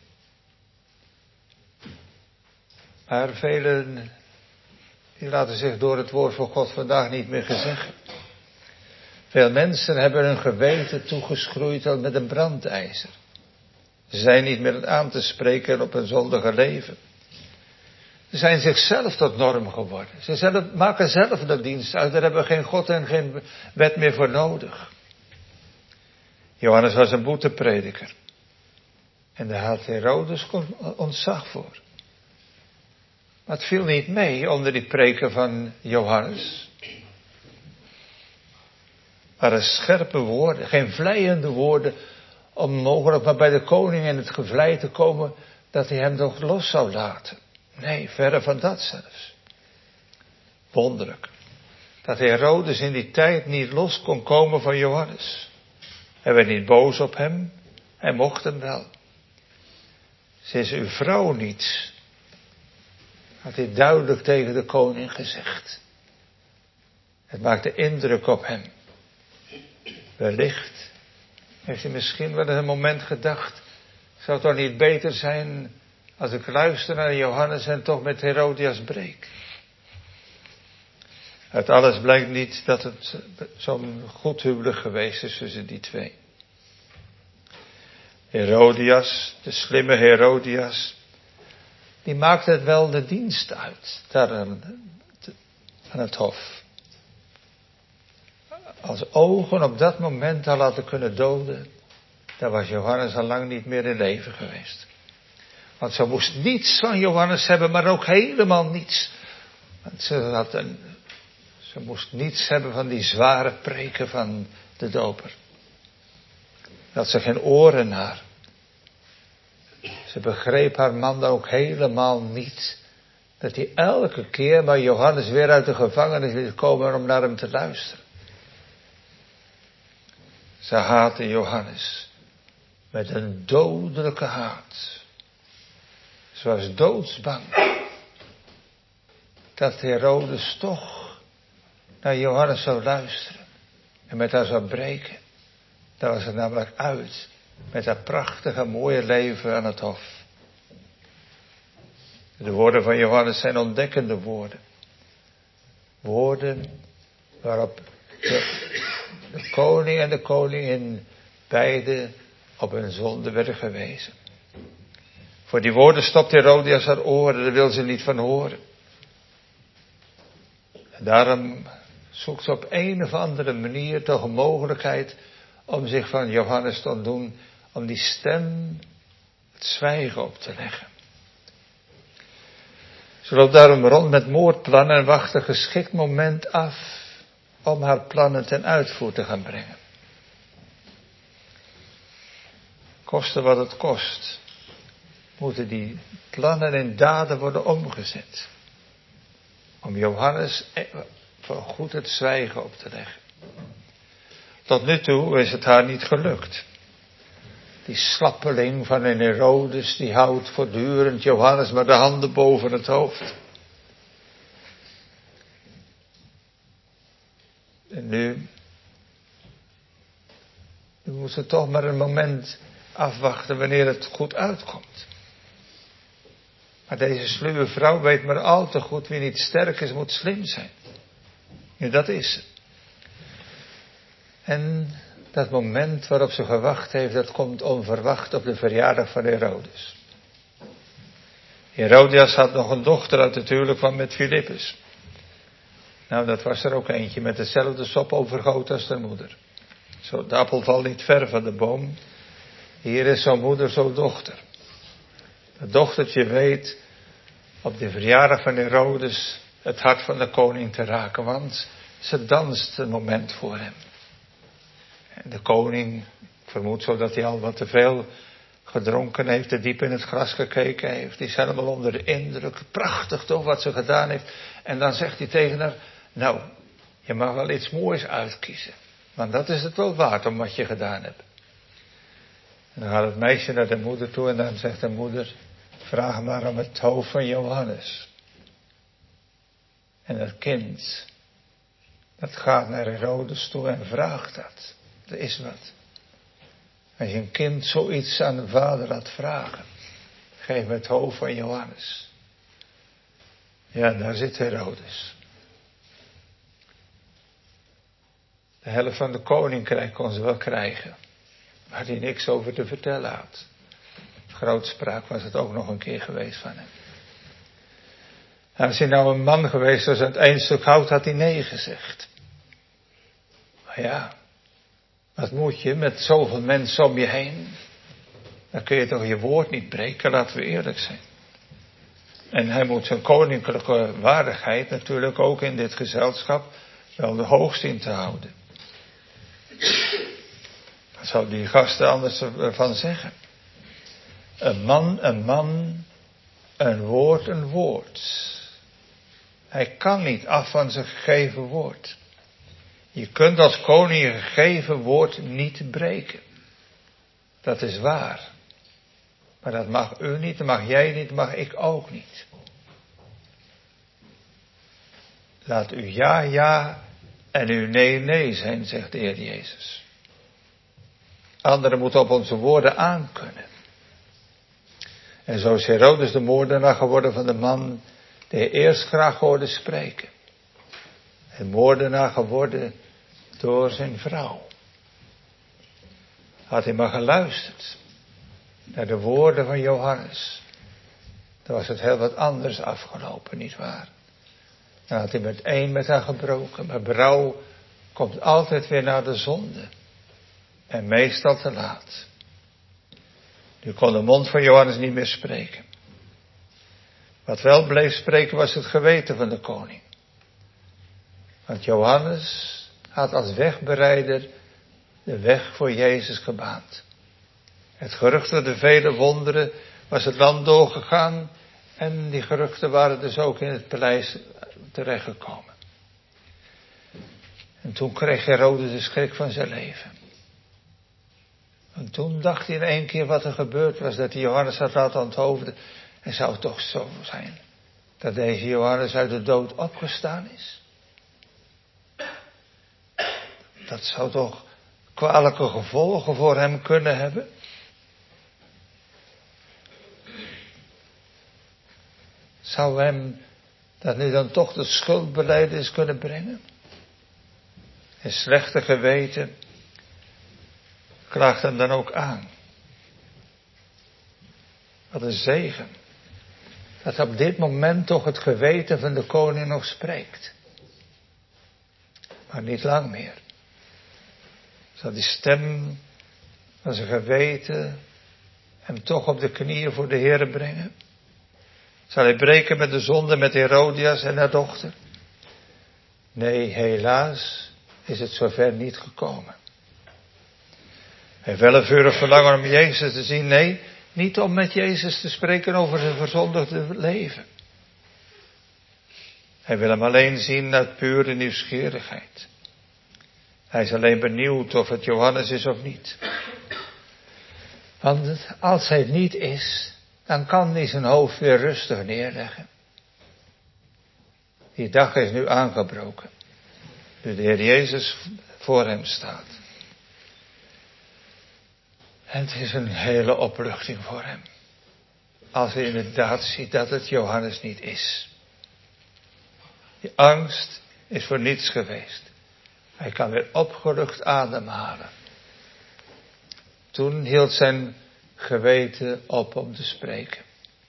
Maar velen, die laten zich door het woord van God vandaag niet meer gezeggen. Veel mensen hebben hun geweten toegeschroeid als met een brandijzer. Ze zijn niet meer aan te spreken op hun zondige leven. Ze zijn zichzelf tot norm geworden. Ze maken zelf de dienst uit. Daar hebben we geen God en geen wet meer voor nodig. Johannes was een boeteprediker. En daar had Herodes ontzag voor. Maar het viel niet mee onder die preken van Johannes. Maar een scherpe woorden, geen vleiende woorden, om mogelijk maar bij de koning in het gevlei te komen dat hij hem toch los zou laten. Nee, verre van dat zelfs. Wonderlijk. Dat Herodes in die tijd niet los kon komen van Johannes. Hij werd niet boos op hem. Hij mocht hem wel. Ze is uw vrouw niet. Had hij duidelijk tegen de koning gezegd. Het maakte indruk op hem. Wellicht heeft hij misschien wel in een moment gedacht. Zou het toch niet beter zijn als ik luister naar Johannes en toch met Herodias breek. Uit alles blijkt niet dat het zo'n goed huwelijk geweest is tussen die twee. Herodias, de slimme Herodias, die maakte het wel de dienst uit daar aan het hof. Als ogen op dat moment al hadden kunnen doden, dan was Johannes al lang niet meer in leven geweest. Want ze moest niets van Johannes hebben, maar ook helemaal niets. Want ze moest niets hebben van die zware preken van de doper. Dat ze geen oren naar. Ze begreep haar man ook helemaal niet. Dat hij elke keer maar Johannes weer uit de gevangenis liet komen om naar hem te luisteren. Ze haatte Johannes met een dodelijke haat. Ze was doodsbang dat Herodes toch naar Johannes zou luisteren en met haar zou breken. Daar was het namelijk uit met haar prachtige mooie leven aan het hof. De woorden van Johannes zijn ontdekkende woorden. Woorden waarop de koning en de koningin beide op hun zonde werden gewezen. Voor die woorden stopt Herodias haar oren, daar wil ze niet van horen. En daarom zoekt ze op een of andere manier toch een mogelijkheid om zich van Johannes te ontdoen, om die stem het zwijgen op te leggen. Ze loopt daarom rond met moordplannen en wacht een geschikt moment af om haar plannen ten uitvoer te gaan brengen. Koste wat het kost, moeten die plannen in daden worden omgezet. Om Johannes voor goed het zwijgen op te leggen. Tot nu toe is het haar niet gelukt. Die slappeling van een Herodes, die houdt voortdurend Johannes met de handen boven het hoofd. En nu moet ze toch maar een moment afwachten wanneer het goed uitkomt. Maar deze sluwe vrouw weet maar al te goed, wie niet sterk is, moet slim zijn. Ja, dat is het. En dat moment waarop ze gewacht heeft, dat komt onverwacht op de verjaardag van Herodes. Herodias had nog een dochter uit het huwelijk van met Filippus. Nou, dat was er ook eentje met dezelfde sop overgoten als de moeder. Zo, de appel valt niet ver van de boom. Hier is zo'n moeder, zo'n dochter. Het dochtertje weet op de verjaardag van Herodes het hart van de koning te raken, want ze danst een moment voor hem. En de koning, ik vermoed zo dat hij al wat te veel gedronken heeft, te diep in het gras gekeken heeft. Die is helemaal onder de indruk. Prachtig toch wat ze gedaan heeft. En dan zegt hij tegen haar, nou, je mag wel iets moois uitkiezen. Want dat is het wel waard om wat je gedaan hebt. En dan gaat het meisje naar de moeder toe en dan zegt de moeder, vraag maar om het hoofd van Johannes. En het kind, dat gaat naar Herodes toe en vraagt dat. Er is wat. Als je een kind zoiets aan de vader laat vragen, geef me het hoofd van Johannes. Ja, daar zit Herodes. De helft van de koninkrijk kon ze wel krijgen, waar hij niks over te vertellen had. Grootspraak was het ook nog een keer geweest van hem. En als hij nou een man geweest was aan het eindstuk hout, had hij nee gezegd. Maar ja, wat moet je met zoveel mensen om je heen? Dan kun je toch je woord niet breken, laten we eerlijk zijn. En hij moet zijn koninklijke waardigheid natuurlijk ook in dit gezelschap wel de hoogste in te houden. Wat zou die gasten anders ervan zeggen? Een man, een woord. Hij kan niet af van zijn gegeven woord. Je kunt als koning je gegeven woord niet breken. Dat is waar. Maar dat mag u niet, dat mag jij niet, dat mag ik ook niet. Laat u ja, ja en uw nee, nee zijn, zegt de Heer Jezus. Anderen moeten op onze woorden aankunnen. En zo is Herodes de moordenaar geworden van de man die hij eerst graag hoorde spreken. En moordenaar geworden door zijn vrouw. Had hij maar geluisterd naar de woorden van Johannes, dan was het heel wat anders afgelopen, nietwaar? Dan had hij meteen met haar gebroken. Maar berouw komt altijd weer naar de zonde. En meestal te laat. Nu kon de mond van Johannes niet meer spreken. Wat wel bleef spreken was het geweten van de koning. Want Johannes had als wegbereider de weg voor Jezus gebaand. Het gerucht van de vele wonderen was het land doorgegaan. En die geruchten waren dus ook in het paleis terechtgekomen. En toen kreeg Herodes de schrik van zijn leven. En toen dacht hij in één keer wat er gebeurd was, dat hij Johannes had laten onthoofden. En zou het toch zo zijn dat deze Johannes uit de dood opgestaan is? Dat zou toch kwalijke gevolgen voor hem kunnen hebben? Zou hem dat nu dan toch de schuldbelijdenis kunnen brengen? En slechte geweten klaagt hem dan ook aan. Wat een zegen. Dat op dit moment toch het geweten van de koning nog spreekt. Maar niet lang meer. Zal die stem van zijn geweten hem toch op de knieën voor de Heere brengen? Zal hij breken met de zonde met Herodias en haar dochter? Nee, helaas is het zover niet gekomen. Hij heeft wel een vurig verlangen om Jezus te zien. Nee, niet om met Jezus te spreken over zijn verzondigde leven. Hij wil hem alleen zien uit pure nieuwsgierigheid. Hij is alleen benieuwd of het Johannes is of niet. Want als hij het niet is, dan kan hij zijn hoofd weer rustig neerleggen. Die dag is nu aangebroken. Nu de Heer Jezus voor hem staat. En het is een hele opluchting voor hem. Als hij inderdaad ziet dat het Johannes niet is. Die angst is voor niets geweest. Hij kan weer opgelucht ademhalen. Toen hield zijn geweten op om te spreken.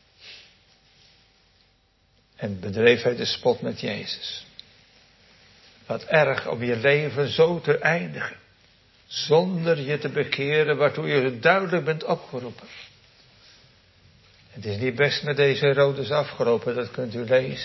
En bedreef hij de spot met Jezus. Wat erg om je leven zo te eindigen. Zonder je te bekeren waartoe je duidelijk bent opgeroepen. Het is niet best met deze Herodes afgelopen, dat kunt u lezen.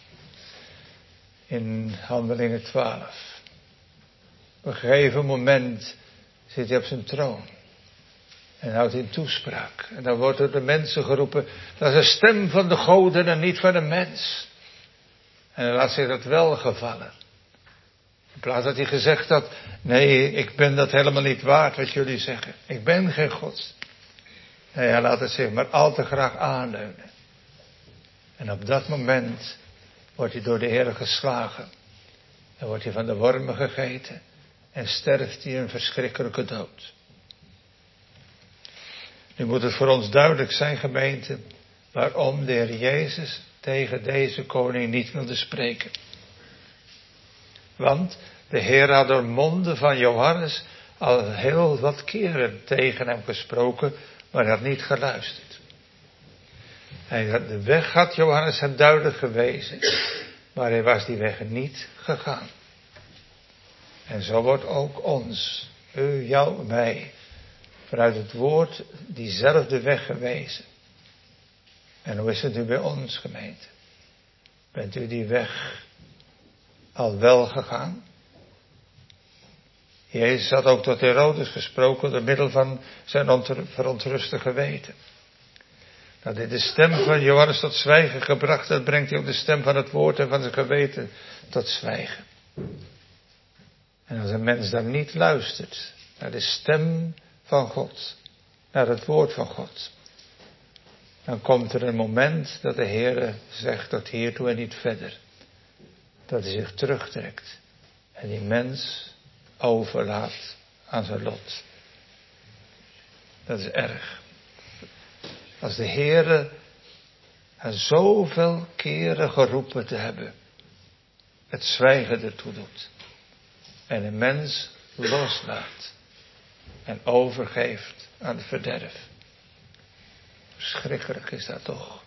In Handelingen 12. Op een gegeven moment zit hij op zijn troon. En houdt hij een toespraak. En dan wordt er de mensen geroepen, dat is een stem van de goden en niet van een mens. En dan laat zich dat wel gevallen. In plaats dat hij gezegd had, nee, ik ben dat helemaal niet waard wat jullie zeggen. Ik ben geen God. Nee, hij laat het zich maar al te graag aanleunen. En op dat moment wordt hij door de Heer geslagen. Dan wordt hij van de wormen gegeten. En sterft hij een verschrikkelijke dood. Nu moet het voor ons duidelijk zijn, gemeente, waarom de Heer Jezus tegen deze koning niet wilde spreken. Want de Heer had door monden van Johannes al heel wat keren tegen hem gesproken, maar hij had niet geluisterd. De weg had Johannes hem duidelijk gewezen, maar hij was die weg niet gegaan. En zo wordt ook ons, u, jou, mij, vanuit het woord diezelfde weg gewezen. En hoe is het nu bij ons, gemeente? Bent u die weg al wel gegaan? Jezus had ook tot Herodes gesproken door middel van zijn verontruste geweten. Dat hij de stem van Johannes tot zwijgen gebracht had, brengt hij ook de stem van het woord en van zijn geweten tot zwijgen. En als een mens dan niet luistert naar de stem van God, naar het woord van God, dan komt er een moment dat de Heer zegt tot hiertoe en niet verder. Dat hij zich terugtrekt en die mens overlaat aan zijn lot. Dat is erg. Als de Heere hen zoveel keren geroepen te hebben, het zwijgen ertoe doet. En een mens loslaat en overgeeft aan het verderf. Verschrikkelijk is dat toch.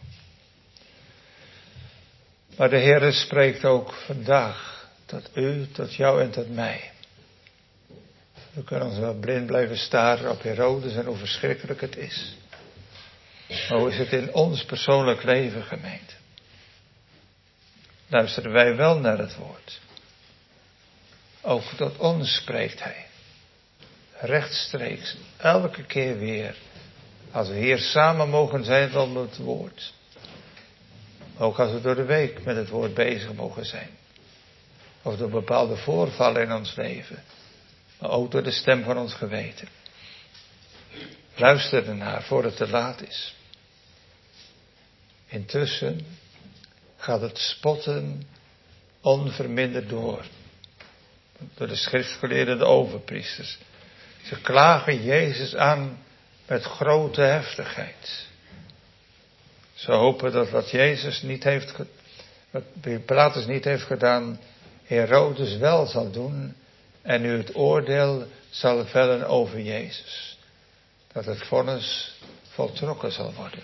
Maar de Heere spreekt ook vandaag tot u, tot jou en tot mij. We kunnen ons wel blind blijven staren op Herodes en hoe verschrikkelijk het is. Maar hoe is het in ons persoonlijk leven, gemeente? Luisteren wij wel naar het woord? Ook tot ons spreekt hij. Rechtstreeks, elke keer weer. Als we hier samen mogen zijn om het woord. Ook als we door de week met het woord bezig mogen zijn. Of door bepaalde voorvallen in ons leven. Maar ook door de stem van ons geweten. Luister ernaar voor het te laat is. Intussen gaat het spotten onverminderd door. Door de schriftgeleerden, de overpriesters. Ze klagen Jezus aan met grote heftigheid. Ze hopen dat wat Pilatus niet heeft gedaan, Herodes wel zal doen en nu het oordeel zal vellen over Jezus. Dat het vonnis voltrokken zal worden.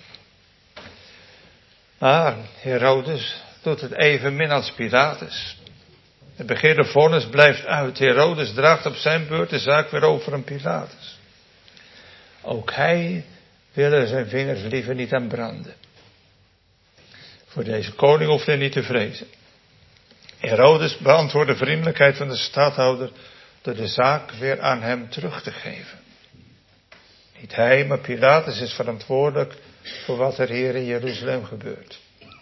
Maar Herodes doet het evenmin als Pilatus. Het begeerde vonnis blijft uit. Herodes draagt op zijn beurt de zaak weer over aan Pilatus. Ook hij wil er zijn vingers liever niet aan branden. Voor deze koning hoeft hij niet te vrezen. Herodes beantwoordt de vriendelijkheid van de stadhouder door de zaak weer aan hem terug te geven. Niet hij, maar Pilatus is verantwoordelijk voor wat er hier in Jeruzalem gebeurt.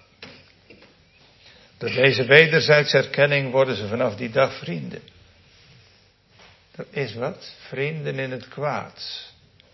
Door deze wederzijdse erkenning worden ze vanaf die dag vrienden. Dat is wat, vrienden in het kwaad.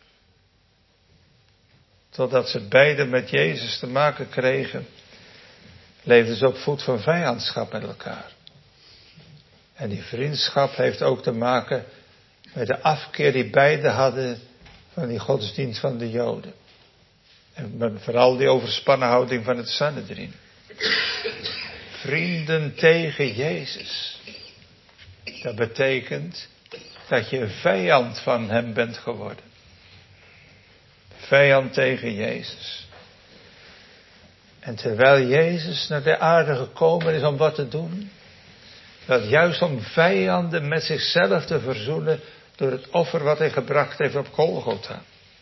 Totdat ze beiden met Jezus te maken kregen, leefden ze op voet van vijandschap met elkaar. En die vriendschap heeft ook te maken met de afkeer die beiden hadden van die godsdienst van de Joden. En vooral die overspannen houding van het Sanhedrin. Vrienden tegen Jezus. Dat betekent dat je een vijand van hem bent geworden. Vijand tegen Jezus. En terwijl Jezus naar de aarde gekomen is om wat te doen, dat juist om vijanden met zichzelf te verzoenen door het offer wat hij gebracht heeft op Golgotha.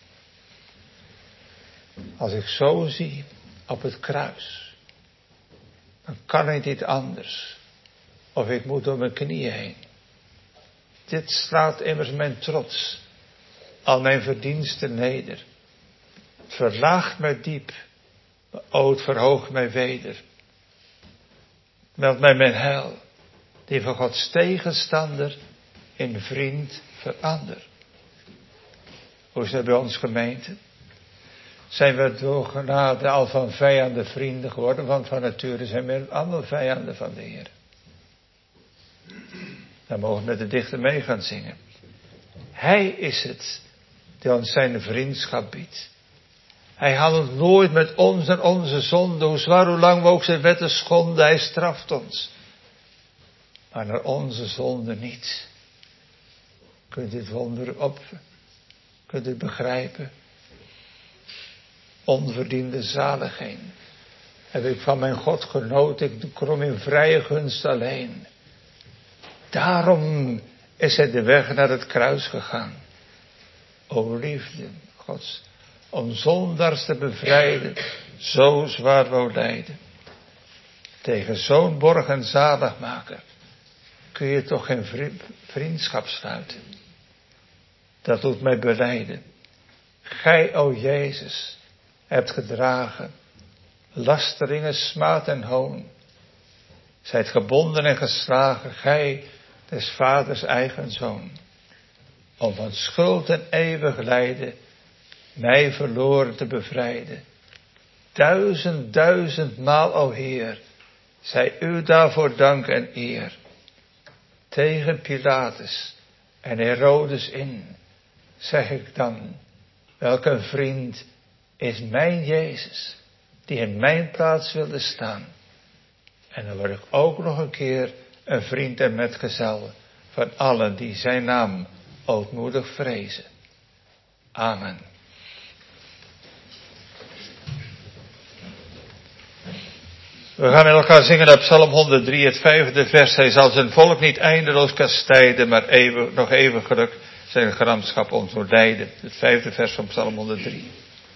Als ik zo zie op het kruis, dan kan ik niet anders. Of ik moet door mijn knieën heen. Dit slaat immers mijn trots, al mijn verdiensten neder. Het verlaagt mij diep, o het verhoogt mij weder. Meld mij mijn heil, die van Gods tegenstander in vriend verander. Hoe is dat bij ons gemeente? Zijn we door genade al van vijanden vrienden geworden? Want van nature zijn we allemaal vijanden van de Heer. Dan mogen we met de dichter mee gaan zingen. Hij is het die ons zijn vriendschap biedt. Hij handelt nooit met ons en onze zonde, hoe zwaar, hoe lang we ook zijn wetten schonden. Hij straft ons. Maar naar onze zonde niet. Kunt u het wonder kunt u het begrijpen? Onverdiende zaligheid heb ik van mijn God genoten, ik kom in vrije gunst alleen. Daarom is hij de weg naar het kruis gegaan. O liefde Gods, om zondaars te bevrijden, zo zwaar wou lijden. Tegen zo'n borg en zaligmaker kun je toch geen vriendschap sluiten. Dat doet mij belijden. Gij, o Jezus, hebt gedragen lasteringen, smaad en hoon. Zijt gebonden en geslagen, gij, des vaders eigen zoon. Om van schuld en eeuwig lijden mij verloren te bevrijden. 1000 maal, o Heer, zij u daarvoor dank en eer. Tegen Pilatus en Herodes in, zeg ik dan, welk een vriend is mijn Jezus, die in mijn plaats wilde staan. En dan word ik ook nog een keer een vriend en metgezel van allen die zijn naam ootmoedig vrezen. Amen. We gaan met elkaar zingen op Psalm 103, het 5e vers. Hij zal zijn volk niet eindeloos kastijden, maar nog eeuwiglijk zijn gramschap ons moet leiden. Het 5e vers van Psalm 103.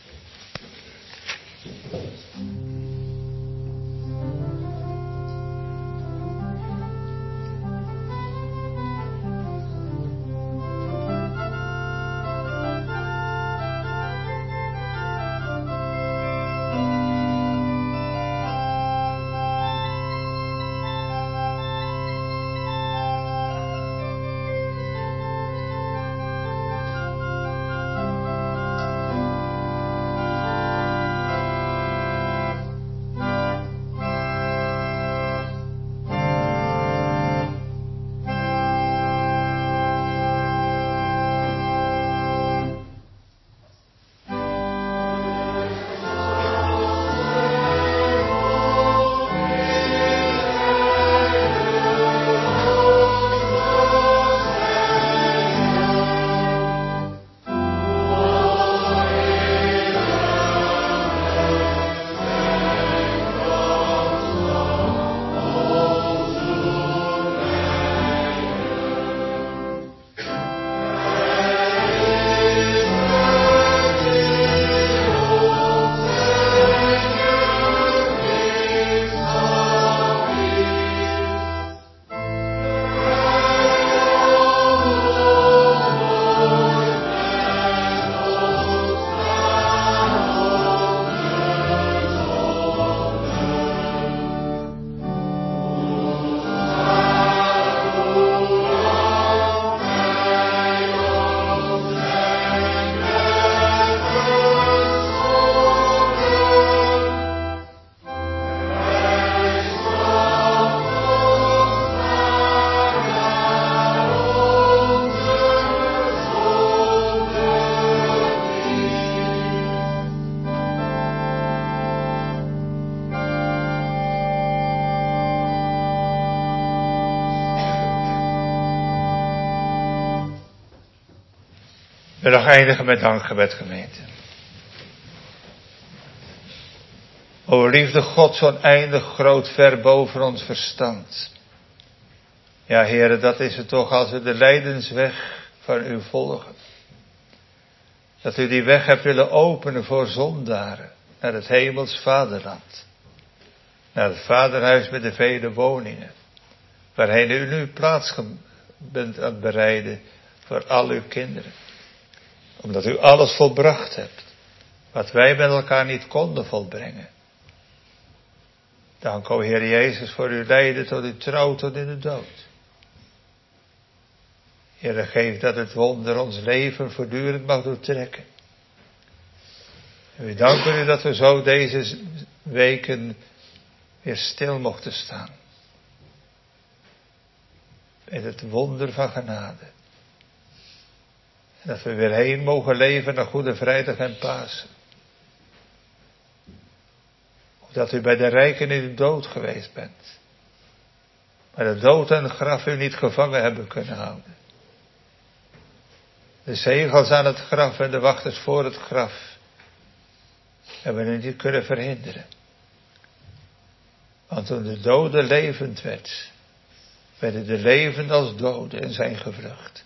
We nog eindigen met dankgebed, gemeente. O liefde God, zo oneindig groot, ver boven ons verstand. Ja, Heere, dat is het toch als we de lijdensweg van u volgen. Dat u die weg hebt willen openen voor zondaren naar het hemels vaderland. Naar het vaderhuis met de vele woningen. Waarheen u nu plaats bent aan het bereiden voor al uw kinderen. Omdat u alles volbracht hebt. Wat wij met elkaar niet konden volbrengen. Dank, o Heer Jezus, voor uw lijden tot uw trouw tot in de dood. Heer, geef dat het wonder ons leven voortdurend mag doortrekken. En we danken u dat we zo deze weken weer stil mochten staan. Met het wonder van genade. En dat we weer heen mogen leven naar Goede Vrijdag en Pasen. Dat u bij de rijken in de dood geweest bent. Maar de dood en het graf u niet gevangen hebben kunnen houden. De zegels aan het graf en de wachters voor het graf hebben u niet kunnen verhinderen. Want toen de dode levend werd, werden de levenden als doden en zijn gevlucht.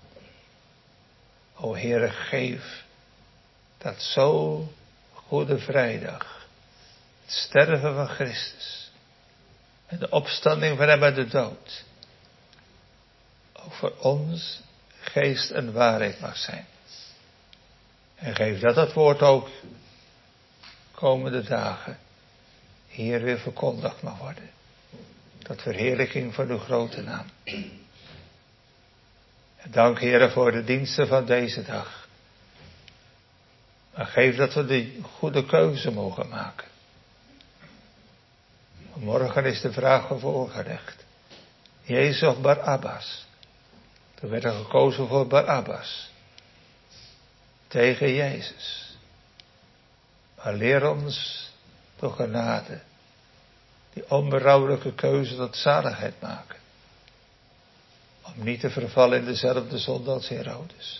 O Heere, geef dat zo Goede Vrijdag, het sterven van Christus en de opstanding van hem uit de dood, ook voor ons geest en waarheid mag zijn. En geef dat het woord ook komende dagen hier weer verkondigd mag worden. Tot verheerlijking van uw grote naam. En dank, Heere, voor de diensten van deze dag. Maar geef dat we die goede keuze mogen maken. Morgen is de vraag voorgelegd. Jezus of Barabbas? Toen werd er gekozen voor Barabbas. Tegen Jezus. Maar leer ons door genade die onberouwelijke keuze tot zaligheid maken. Om niet te vervallen in dezelfde zonde als Herodes.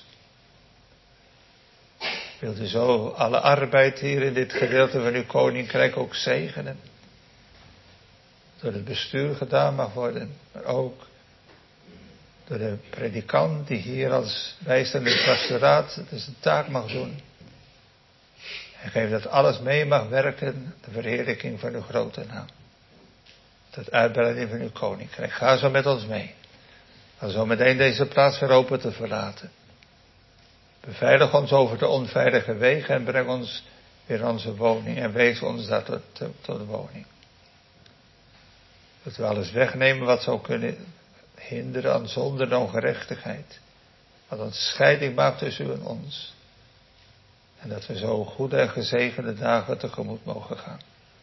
Wilt u zo alle arbeid hier in dit gedeelte van uw koninkrijk ook zegenen. Door het bestuur gedaan mag worden, maar ook door de predikant die hier als bijstaande pastoraat het zijn taak mag doen. En geef dat alles mee mag werken, de verheerlijking van uw grote naam. Tot uitbreiding van uw koninkrijk. Ga zo met ons mee. Ga zo meteen deze plaats weer open te verlaten. Beveilig ons over de onveilige wegen en breng ons weer onze woning. En wees ons daar tot woning. Dat we alles wegnemen wat zou kunnen hinderen aan zonde en ongerechtigheid. Wat een scheiding maakt tussen u en ons. En dat we zo goede en gezegende dagen tegemoet mogen gaan.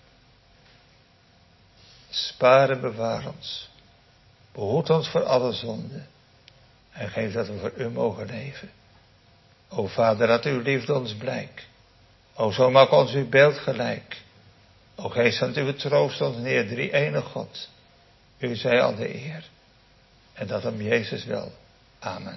Spaar en bewaar ons. Behoed ons voor alle zonde. En geef dat we voor u mogen leven. O Vader, dat uw liefde ons blijkt. O zo maak ons uw beeld gelijk. O geest van uw troost ons neer, drie enige God. U zij al de eer. En dat om Jezus wel. Amen.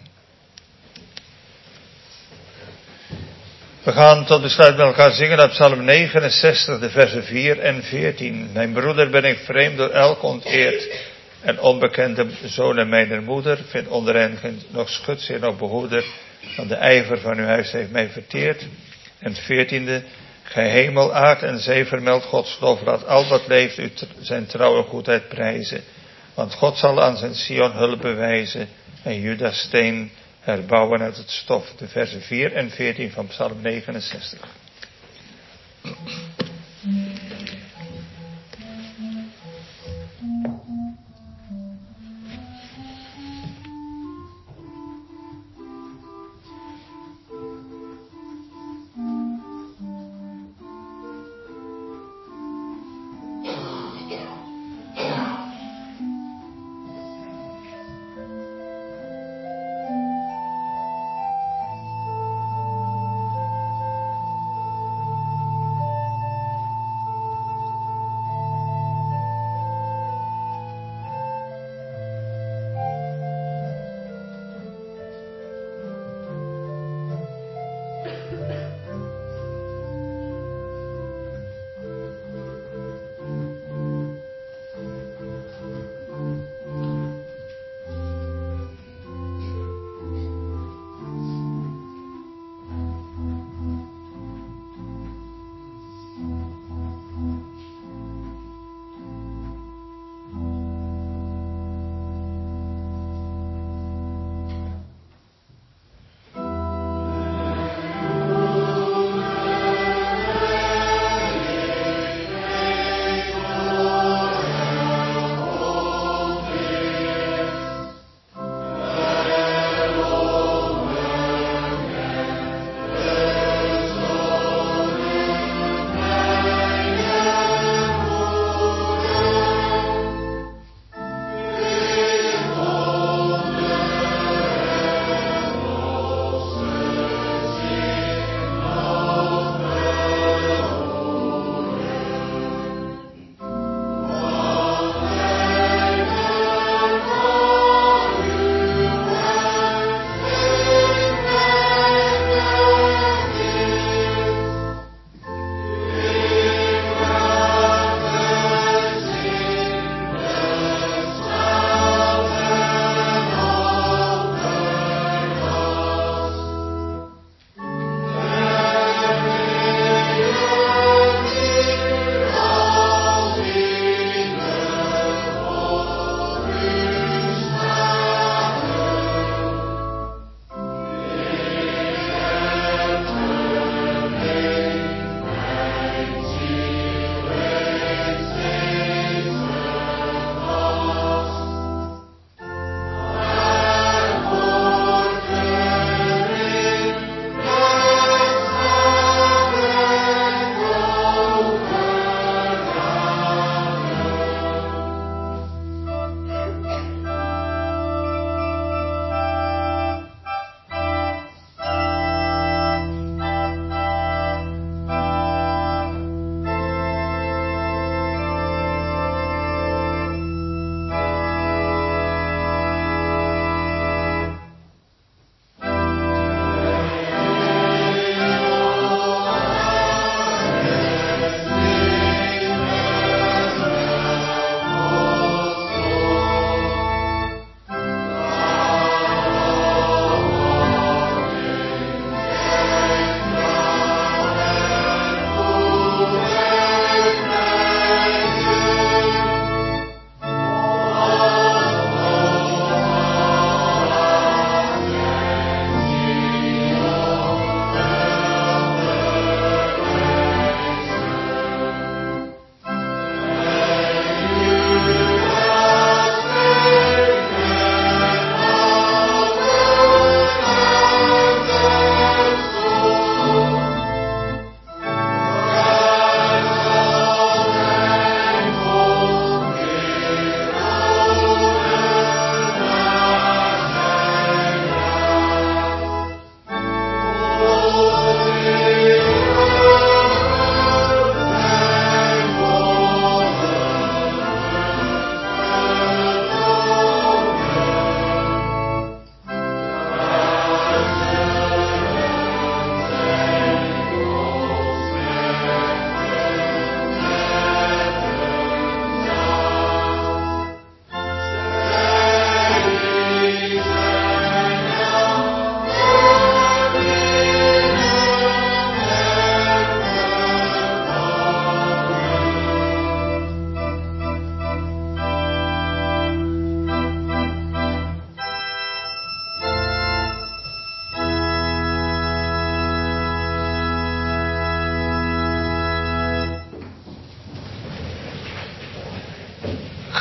We gaan tot besluit met elkaar zingen uit Psalm 69, de versen 4 en 14. Mijn broeder, ben ik vreemd door elk onteerd en onbekende zonen mijner moeder. Vind onder hen geen nog schutzeer nog behoeder, want de ijver van uw huis heeft mij verteerd. En het 14e, gij hemel, aard en zee vermeld Gods lof, laat al wat leeft u zijn trouw en goedheid prijzen. Want God zal aan zijn Sion hulp bewijzen en Judas steen herbouwen uit het stof. De versen 4 en 14 van Psalm 69.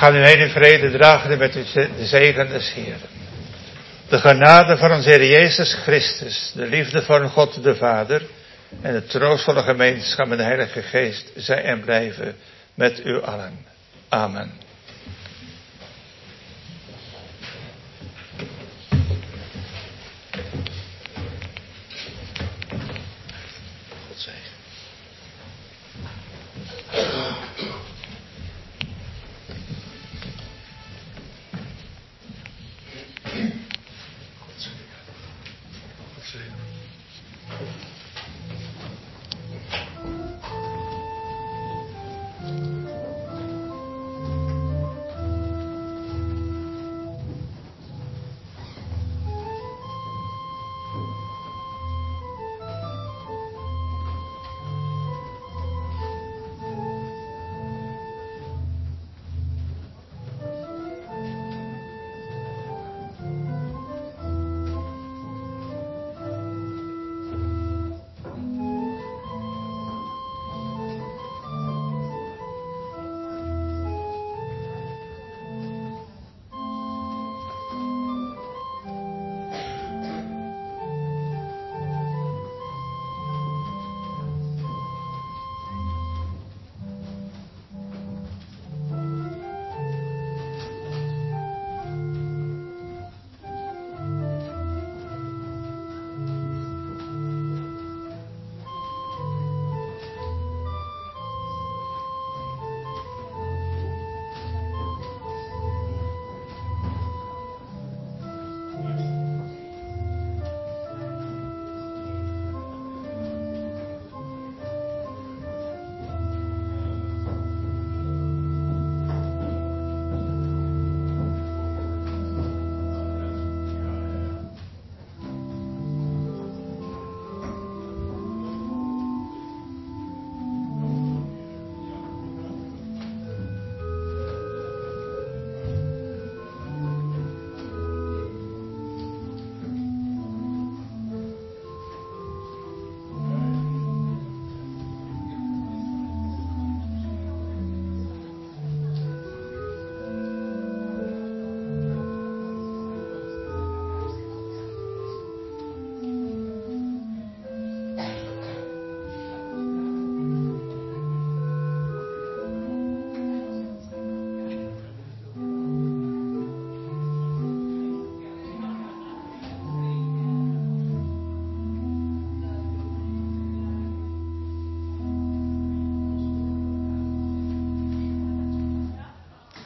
Ga nu heen in vrede, dragende met u de zegen des Heeren. De genade van onze Heer Jezus Christus, de liefde van God de Vader en de troostvolle gemeenschap met de Heilige Geest zij en blijven met u allen. Amen. God zegen. God zegen.